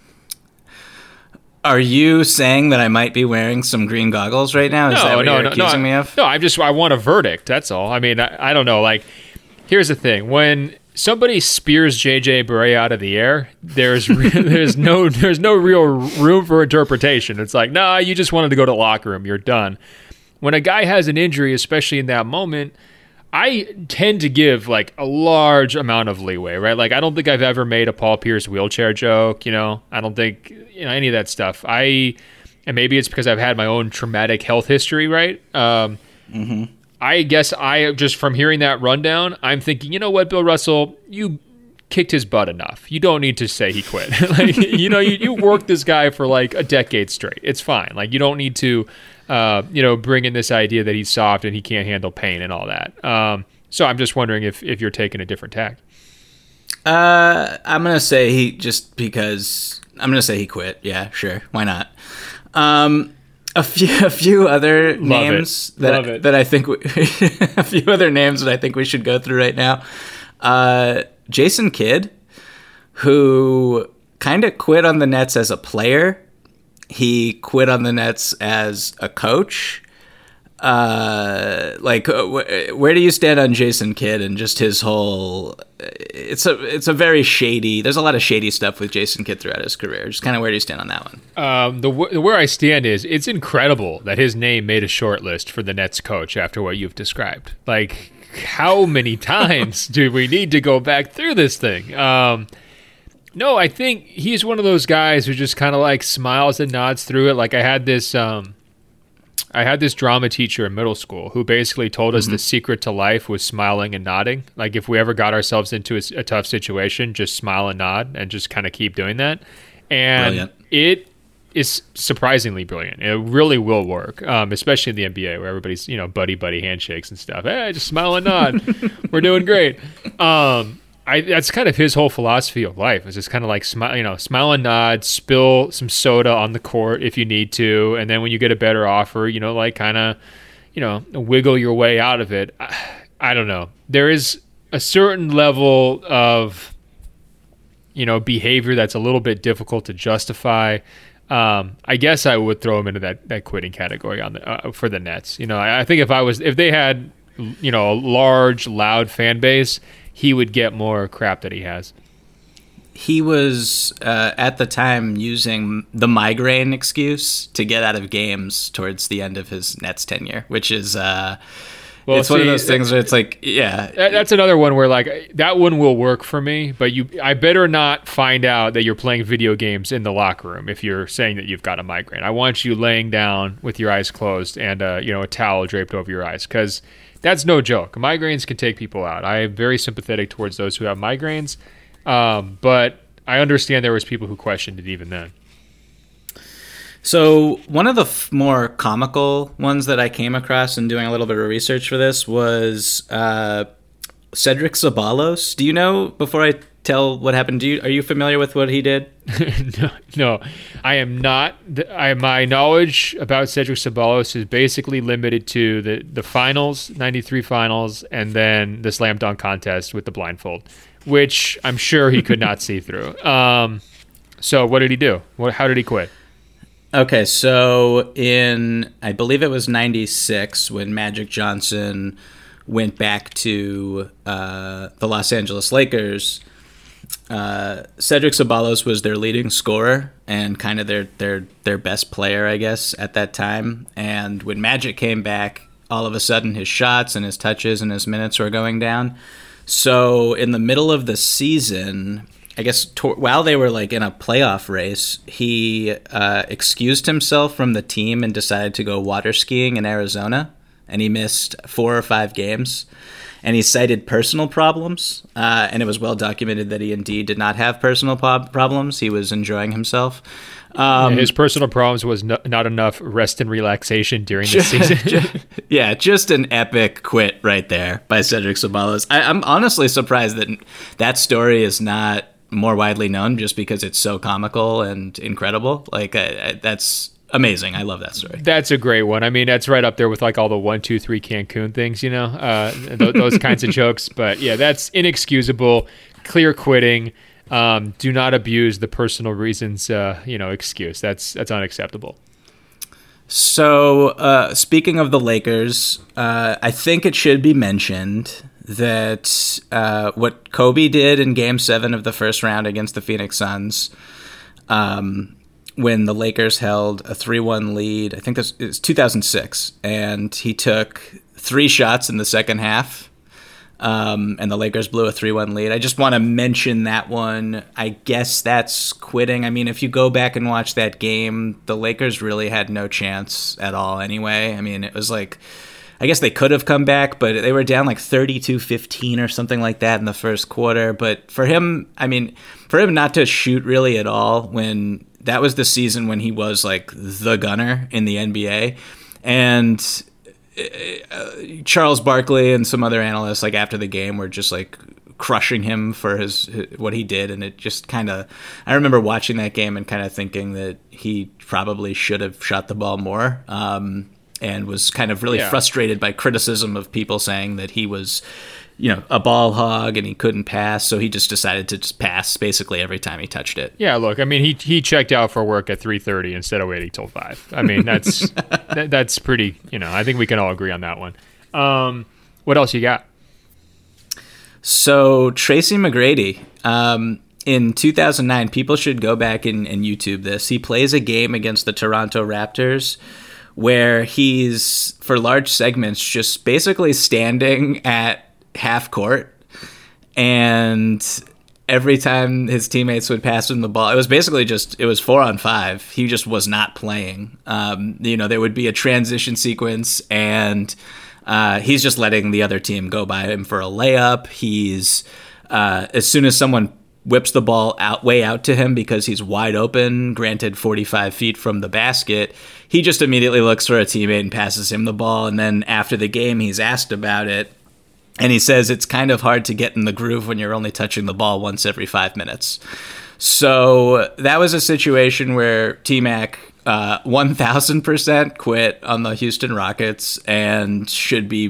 Are you saying that I might be wearing some green goggles right now? Is that what you're accusing me of? No, I want a verdict. That's all. I mean, I don't know. Here's the thing. When somebody spears JJ Barea out of the air, there's no real room for interpretation. It's like, nah, you just wanted to go to the locker room. You're done. When a guy has an injury, especially in that moment, I tend to give a large amount of leeway, right? I don't think I've ever made a Paul Pierce wheelchair joke. I don't think any of that stuff. And maybe it's because I've had my own traumatic health history, right? I guess just from hearing that rundown, I'm thinking, you know what, Bill Russell, you kicked his butt enough. You don't need to say he quit. You worked this guy for a decade straight. It's fine. You don't need to, bring in this idea that he's soft and he can't handle pain and all that. So I'm just wondering if you're taking a different tack. I'm going to say I'm going to say he quit. Yeah, sure. Why not? A few other names that I think a few other names that I think we should go through right now. Jason Kidd, who kind of quit on the Nets as a player. He quit on the Nets as a coach. Where do you stand on Jason Kidd and just his whole? It's a very shady. There's a lot of shady stuff with Jason Kidd throughout his career. Just kind of where do you stand on that one? Where I stand is it's incredible that his name made a short list for the Nets coach after what you've described. How many times do we need to go back through this thing? No, I think he's one of those guys who just kind of smiles and nods through it. I had this drama teacher in middle school who basically told us the secret to life was smiling and nodding. If we ever got ourselves into a tough situation, just smile and nod and just kind of keep doing that. And Brilliant. It is surprisingly brilliant. It really will work, especially in the NBA where everybody's, buddy handshakes and stuff. Hey, just smile and nod. We're doing great. That's kind of his whole philosophy of life. It's just kind of smile and nod, spill some soda on the court if you need to, and then when you get a better offer, wiggle your way out of it. I don't know. There is a certain level of, behavior that's a little bit difficult to justify. I guess I would throw him into that quitting category on the for the Nets. I think if they had a large, loud fan base, he would get more crap that he has. He was at the time using the migraine excuse to get out of games towards the end of his Nets tenure, which is it's one of those things where it's like, yeah, that's another one where like that one will work for me, but I better not find out that you're playing video games in the locker room if you're saying that you've got a migraine. I want you laying down with your eyes closed and a towel draped over your eyes, because that's no joke. Migraines can take people out. I am very sympathetic towards those who have migraines, but I understand there was people who questioned it even then. So one of the more comical ones that I came across in doing a little bit of research for this was Cedric Ceballos. Do you know, before I tell what happened, are you familiar with what he did? No, I am not. My knowledge about Cedric Ceballos is basically limited to the finals, 93 finals, and then the slam dunk contest with the blindfold, which I'm sure he could not see through. So what did he do? How did he quit? Okay, so I believe it was 96 when Magic Johnson went back to the Los Angeles Lakers. Cedric Ceballos was their leading scorer and kind of their best player, I guess, at that time. And when Magic came back, all of a sudden his shots and his touches and his minutes were going down. So in the middle of the season, I guess while they were like in a playoff race, he excused himself from the team and decided to go water skiing in Arizona, and he missed 4 or 5 games. And he cited personal problems, and it was well documented that he indeed did not have personal problems. He was enjoying himself. His personal problems was not enough rest and relaxation during the season. Just an epic quit right there by Cedric Ceballos. I'm honestly surprised that story is not more widely known, just because it's so comical and incredible. Like that's amazing. I love that story. That's a great one. I mean, that's right up there with like all the 1, 2, 3 Cancun things, those kinds of jokes. But yeah, that's inexcusable. Clear quitting. Do not abuse the personal reasons, excuse. That's unacceptable. So speaking of the Lakers, I think it should be mentioned that what Kobe did in Game 7 of the first round against the Phoenix Suns, when the Lakers held a 3-1 lead, I think it was 2006, and he took 3 shots in the second half, and the Lakers blew a 3-1 lead. I just want to mention that one. I guess that's quitting. I mean, if you go back and watch that game, the Lakers really had no chance at all anyway. I mean, it was like, I guess they could have come back, but they were down like 32-15 or something like that in the first quarter. But for him not to shoot really at all, when that was the season when he was like the gunner in the NBA. And Charles Barkley and some other analysts, like after the game, were just like crushing him for what he did. And it just kind of, I remember watching that game and kind of thinking that he probably should have shot the ball more. And was kind of really frustrated by criticism of people saying that he was, a ball hog and he couldn't pass. So he just decided to just pass basically every time he touched it. Yeah, look, I mean, he checked out for work at 3:30 instead of waiting till 5. I mean, that's that's pretty. I think we can all agree on that one. What else you got? So Tracy McGrady. In 2009, people should go back and YouTube this. He plays a game against the Toronto Raptors, where he's, for large segments, just basically standing at half court, and every time his teammates would pass him the ball, it was 4-on-5. He just was not playing. There would be a transition sequence, and he's just letting the other team go by him for a layup. He's as soon as someone whips the ball way out to him because he's wide open, granted 45 feet from the basket, he just immediately looks for a teammate and passes him the ball. And then after the game, he's asked about it, and he says it's kind of hard to get in the groove when you're only touching the ball once every 5 minutes. So that was a situation where T-Mac 1,000% quit on the Houston Rockets and should be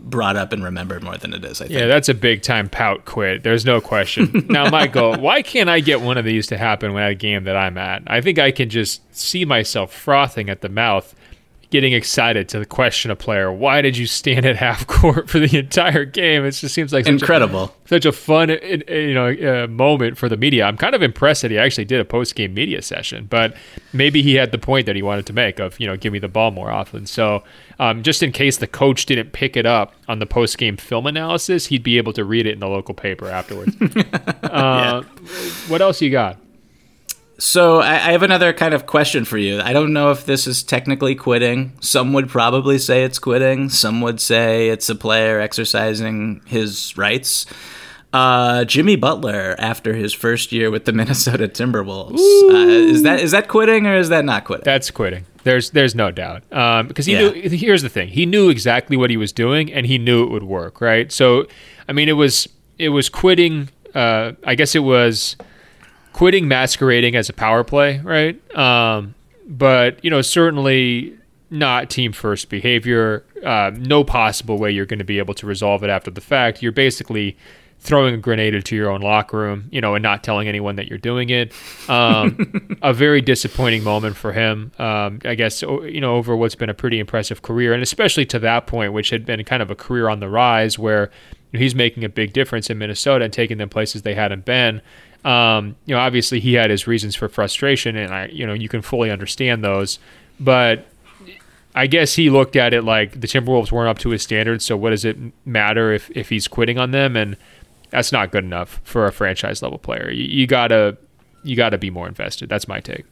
brought up and remembered more than it is, I think. Yeah, that's a big time pout quit. There's no question. Now, Michael, why can't I get one of these to happen when at a game that I'm at? I think I can just see myself frothing at the mouth, getting excited to question a player, why did you stand at half court for the entire game? It just seems like incredible. Such a fun moment for the media. I'm kind of impressed that he actually did a post-game media session, but maybe he had the point that he wanted to make of, give me the ball more often. So just in case the coach didn't pick it up on the post-game film analysis, he'd be able to read it in the local paper afterwards. What else you got? So I have another kind of question for you. I don't know if this is technically quitting. Some would probably say it's quitting. Some would say it's a player exercising his rights. Jimmy Butler, after his first year with the Minnesota Timberwolves, is that quitting or is that not quitting? That's quitting. There's no doubt. Because he knew. Here's the thing. He knew exactly what he was doing, and he knew it would work. Right. So, I mean, it was quitting. I guess it was quitting masquerading as a power play, right? But, certainly not team first behavior. No possible way you're going to be able to resolve it after the fact. You're basically throwing a grenade into your own locker room, and not telling anyone that you're doing it. A very disappointing moment for him, I guess, over what's been a pretty impressive career, and especially to that point, which had been kind of a career on the rise where he's making a big difference in Minnesota and taking them places they hadn't been. Obviously he had his reasons for frustration, and you can fully understand those, but I guess he looked at it like the Timberwolves weren't up to his standards. So what does it matter if he's quitting on them? And that's not good enough for a franchise level player. You gotta be more invested. That's my take.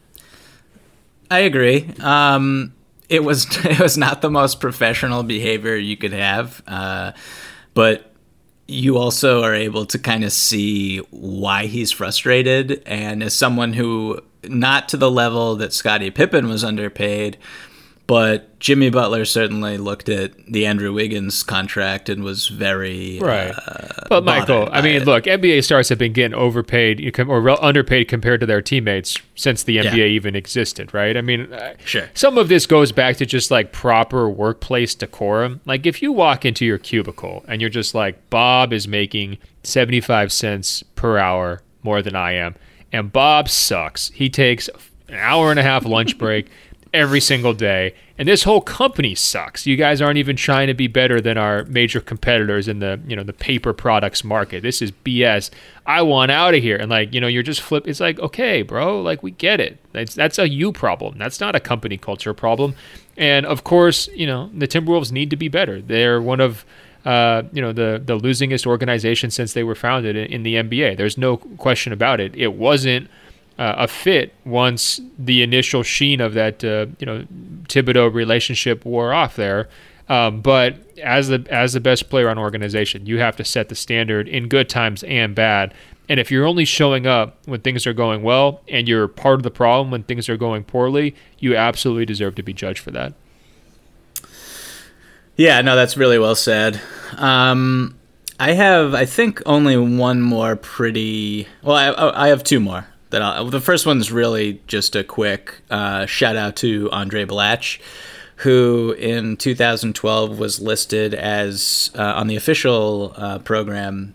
I agree. It was not the most professional behavior you could have, but you also are able to kind of see why he's frustrated. And as someone who, not to the level that Scottie Pippen was underpaid, but Jimmy Butler certainly looked at the Andrew Wiggins contract and was very right. But Michael, I mean, look, NBA stars have been getting overpaid or underpaid compared to their teammates since the NBA even existed, right? I mean, sure. Some of this goes back to just like proper workplace decorum. Like if you walk into your cubicle and you're just like, Bob is making 75 cents per hour more than I am, and Bob sucks. He takes an hour and a half lunch break every single day, and this whole company sucks. You guys aren't even trying to be better than our major competitors in the the paper products market. This is BS. I want out of here. And you're just it's like, okay, bro, like we get it. That's a you problem. That's not a company culture problem. And of course, the Timberwolves need to be better. They're one of the losingest organizations since they were founded in the NBA. There's no question about it. It wasn't a fit once the initial sheen of that Thibodeau relationship wore off there. But as the best player on organization, you have to set the standard in good times and bad. And if you're only showing up when things are going well and you're part of the problem when things are going poorly, you absolutely deserve to be judged for that. Yeah, no, that's really well said. I have, I think, only one more pretty... Well, I have two more. The first one's really just a quick shout out to Andre Blatch, who in 2012 was listed as on the official program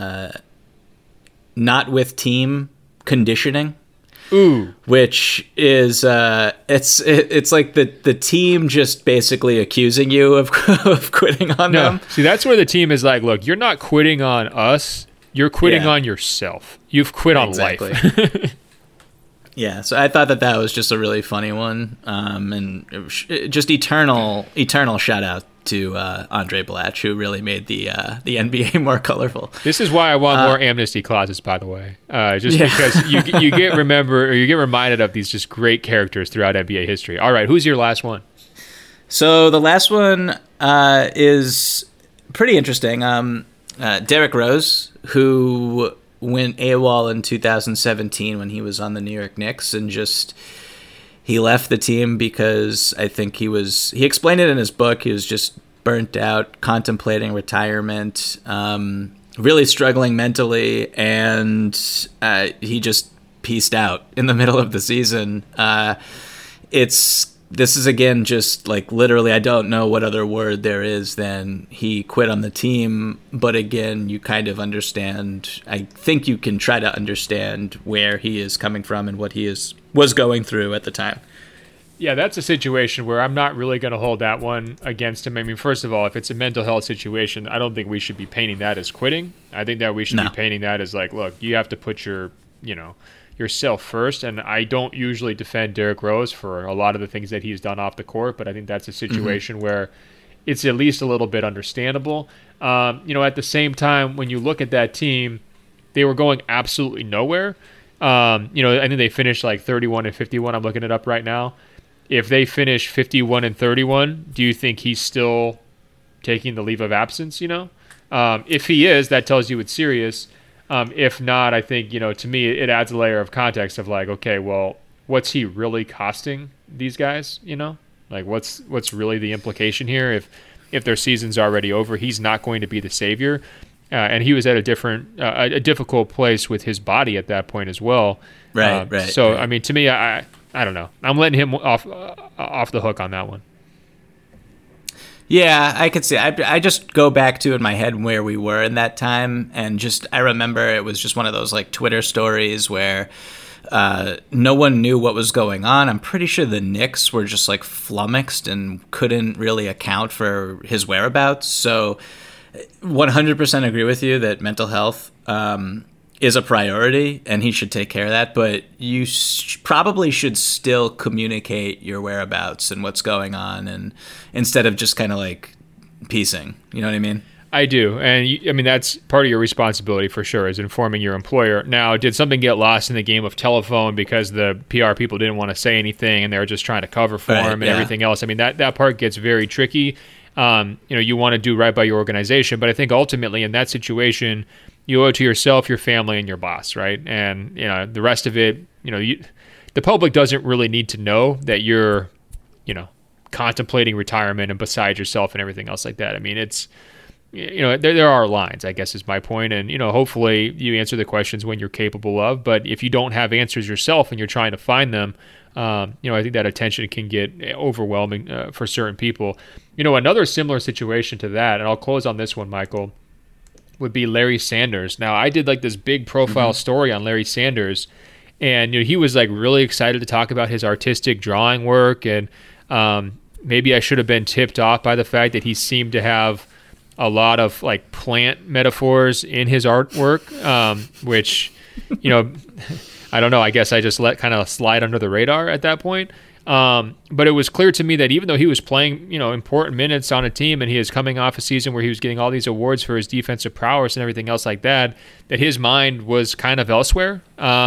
not with team conditioning. Ooh. Which is it's like the team just basically accusing you of quitting on them. See, that's where the team is like, look, you're not quitting on us. You're quitting on yourself. You've quit on life. Yeah, so I thought that was just a really funny one, and just eternal shout out to Andre Blatch, who really made the NBA more colorful. This is why I want more amnesty clauses, by the way, because you get reminded of these just great characters throughout NBA history. All right, who's your last one? So the last one is pretty interesting. Derrick Rose, who went AWOL in 2017 when he was on the New York Knicks, and he left the team because I think he explained it in his book. He was just burnt out, contemplating retirement, really struggling mentally, and he just peaced out in the middle of the season. It's this is, again, just like literally, I don't know what other word there is than he quit on the team. But again, you kind of understand. I think you can try to understand where he is coming from and what he was going through at the time. Yeah, that's a situation where I'm not really going to hold that one against him. I mean, first of all, if it's a mental health situation, I don't think we should be painting that as quitting. I think that we should be painting that as like, look, you have to put yourself first. And I don't usually defend Derrick Rose for a lot of the things that he's done off the court, but I think that's a situation where it's at least a little bit understandable. At the same time, when you look at that team, they were going absolutely nowhere. I think they finished like 31-51. I'm looking it up right now. If they finish 51-31, do you think he's still taking the leave of absence? If he is, that tells you it's serious. If not, I think, to me, it adds a layer of context of like, okay, well, what's he really costing these guys? Like what's really the implication here? If their season's already over, he's not going to be the savior. And he was at a difficult place with his body at that point as well. Right. So, I mean, to me, I don't know. I'm letting him off the hook on that one. Yeah, I could see. I just go back to in my head where we were in that time, and I remember it was just one of those like Twitter stories where no one knew what was going on. I'm pretty sure the Knicks were just like flummoxed and couldn't really account for his whereabouts. So 100% agree with you that mental health is a priority and he should take care of that, but you probably should still communicate your whereabouts and what's going on, and instead of just kind of like piecing, you know what I mean? I do. And that's part of your responsibility for sure, is informing your employer. Now, did something get lost in the game of telephone because the PR people didn't want to say anything and they were just trying to cover for him and everything else? I mean, that part gets very tricky. You want to do right by your organization, but I think ultimately in that situation, you owe it to yourself, your family, and your boss, right? And the rest of it, the public doesn't really need to know that you're, contemplating retirement and beside yourself and everything else like that. I mean, it's, there are lines, I guess is my point. And, hopefully you answer the questions when you're capable of, but if you don't have answers yourself and you're trying to find them, I think that attention can get overwhelming for certain people. Another similar situation to that, and I'll close on this one, Michael, would be Larry Sanders. Now, I did like this big profile story on Larry Sanders, and he was like really excited to talk about his artistic drawing work, and maybe I should have been tipped off by the fact that he seemed to have a lot of like plant metaphors in his artwork, which, I don't know. I guess I just let kind of slide under the radar at that point. But it was clear to me that even though he was playing, important minutes on a team and he is coming off a season where he was getting all these awards for his defensive prowess and everything else like that, that his mind was kind of elsewhere.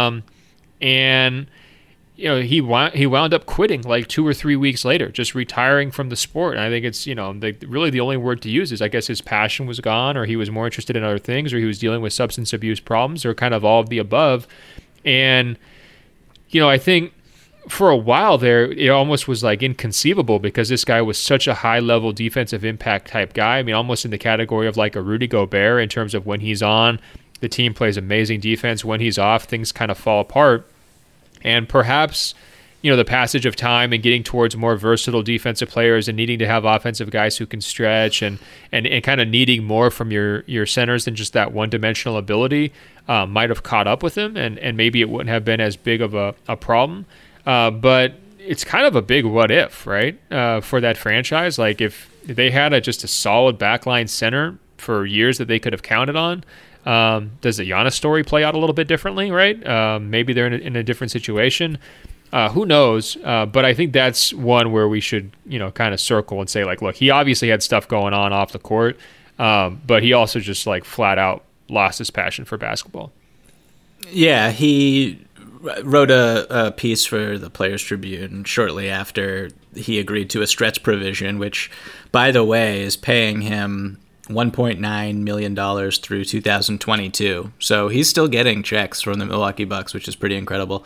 And he wound up quitting like 2 or 3 weeks later, just retiring from the sport. And I think it's, really the only word to use is I guess his passion was gone, or he was more interested in other things, or he was dealing with substance abuse problems, or kind of all of the above. And, I think for a while there, it almost was like inconceivable because this guy was such a high-level defensive impact type guy. I mean, almost in the category of like a Rudy Gobert in terms of when he's on, the team plays amazing defense. When he's off, things kind of fall apart. And perhaps, the passage of time and getting towards more versatile defensive players and needing to have offensive guys who can stretch and kind of needing more from your centers than just that one-dimensional ability might have caught up with him, and maybe it wouldn't have been as big of a problem. But it's kind of a big what if, right, for that franchise. Like if they had just a solid backline center for years that they could have counted on, does the Giannis story play out a little bit differently, right? Maybe they're in a different situation. Who knows? But I think that's one where we should, kind of circle and say, like, look, he obviously had stuff going on off the court, but he also just like flat out lost his passion for basketball. Yeah, he wrote a piece for the Players Tribune shortly after he agreed to a stretch provision, which, by the way, is paying him $1.9 million through 2022. So he's still getting checks from the Milwaukee Bucks, which is pretty incredible.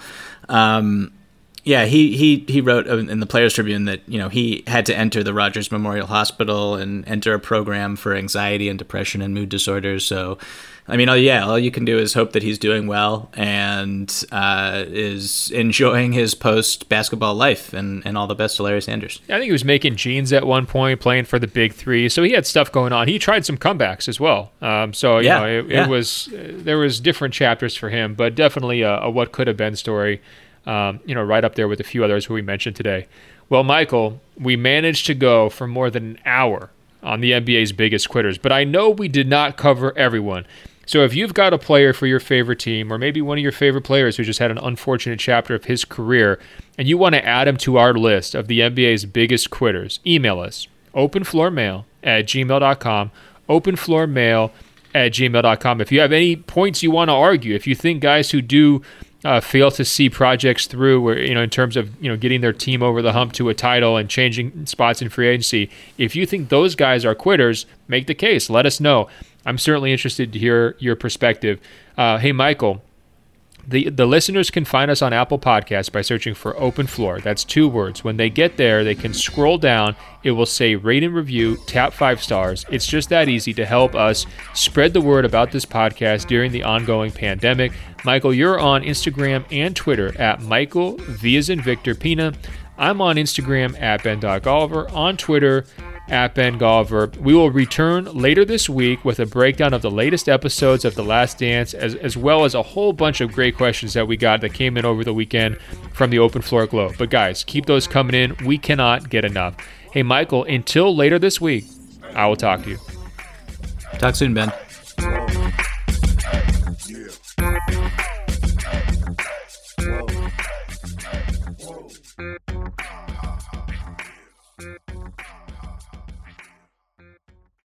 Yeah, he wrote in the Players Tribune that, he had to enter the Rogers Memorial Hospital and enter a program for anxiety and depression and mood disorders. So I mean, all you can do is hope that he's doing well and is enjoying his post-basketball life, and all the best to Larry Sanders. I think he was making jeans at one point, playing for the Big Three, so he had stuff going on. He tried some comebacks as well. It was there was different chapters for him, but definitely a what could have been story, right up there with a few others who we mentioned today. Well, Michael, we managed to go for more than an hour on the NBA's biggest quitters, but I know we did not cover everyone. So if you've got a player for your favorite team, or maybe one of your favorite players who just had an unfortunate chapter of his career, and you want to add him to our list of the NBA's biggest quitters, email us, openfloormail@gmail.com, openfloormail@gmail.com. If you have any points you want to argue, if you think guys who do fail to see projects through, where in terms of getting their team over the hump to a title and changing spots in free agency, if you think those guys are quitters, make the case. Let us know. I'm certainly interested to hear your perspective. Hey, Michael, the listeners can find us on Apple Podcasts by searching for Open Floor. That's 2 words. When they get there, they can scroll down. It will say rate and review, tap 5 stars. It's just that easy to help us spread the word about this podcast during the ongoing pandemic. Michael, you're on Instagram and Twitter at Michael V as in Victor Pina. I'm on Instagram at Ben.Golliver, on Twitter at Ben Golliver. We will return later this week with a breakdown of the latest episodes of The Last Dance, as well as a whole bunch of great questions that we got that came in over the weekend from the Open Floor Globe. But guys, keep those coming in. We cannot get enough. Hey, Michael, until later this week, I will talk to you. Talk soon, Ben. Yeah.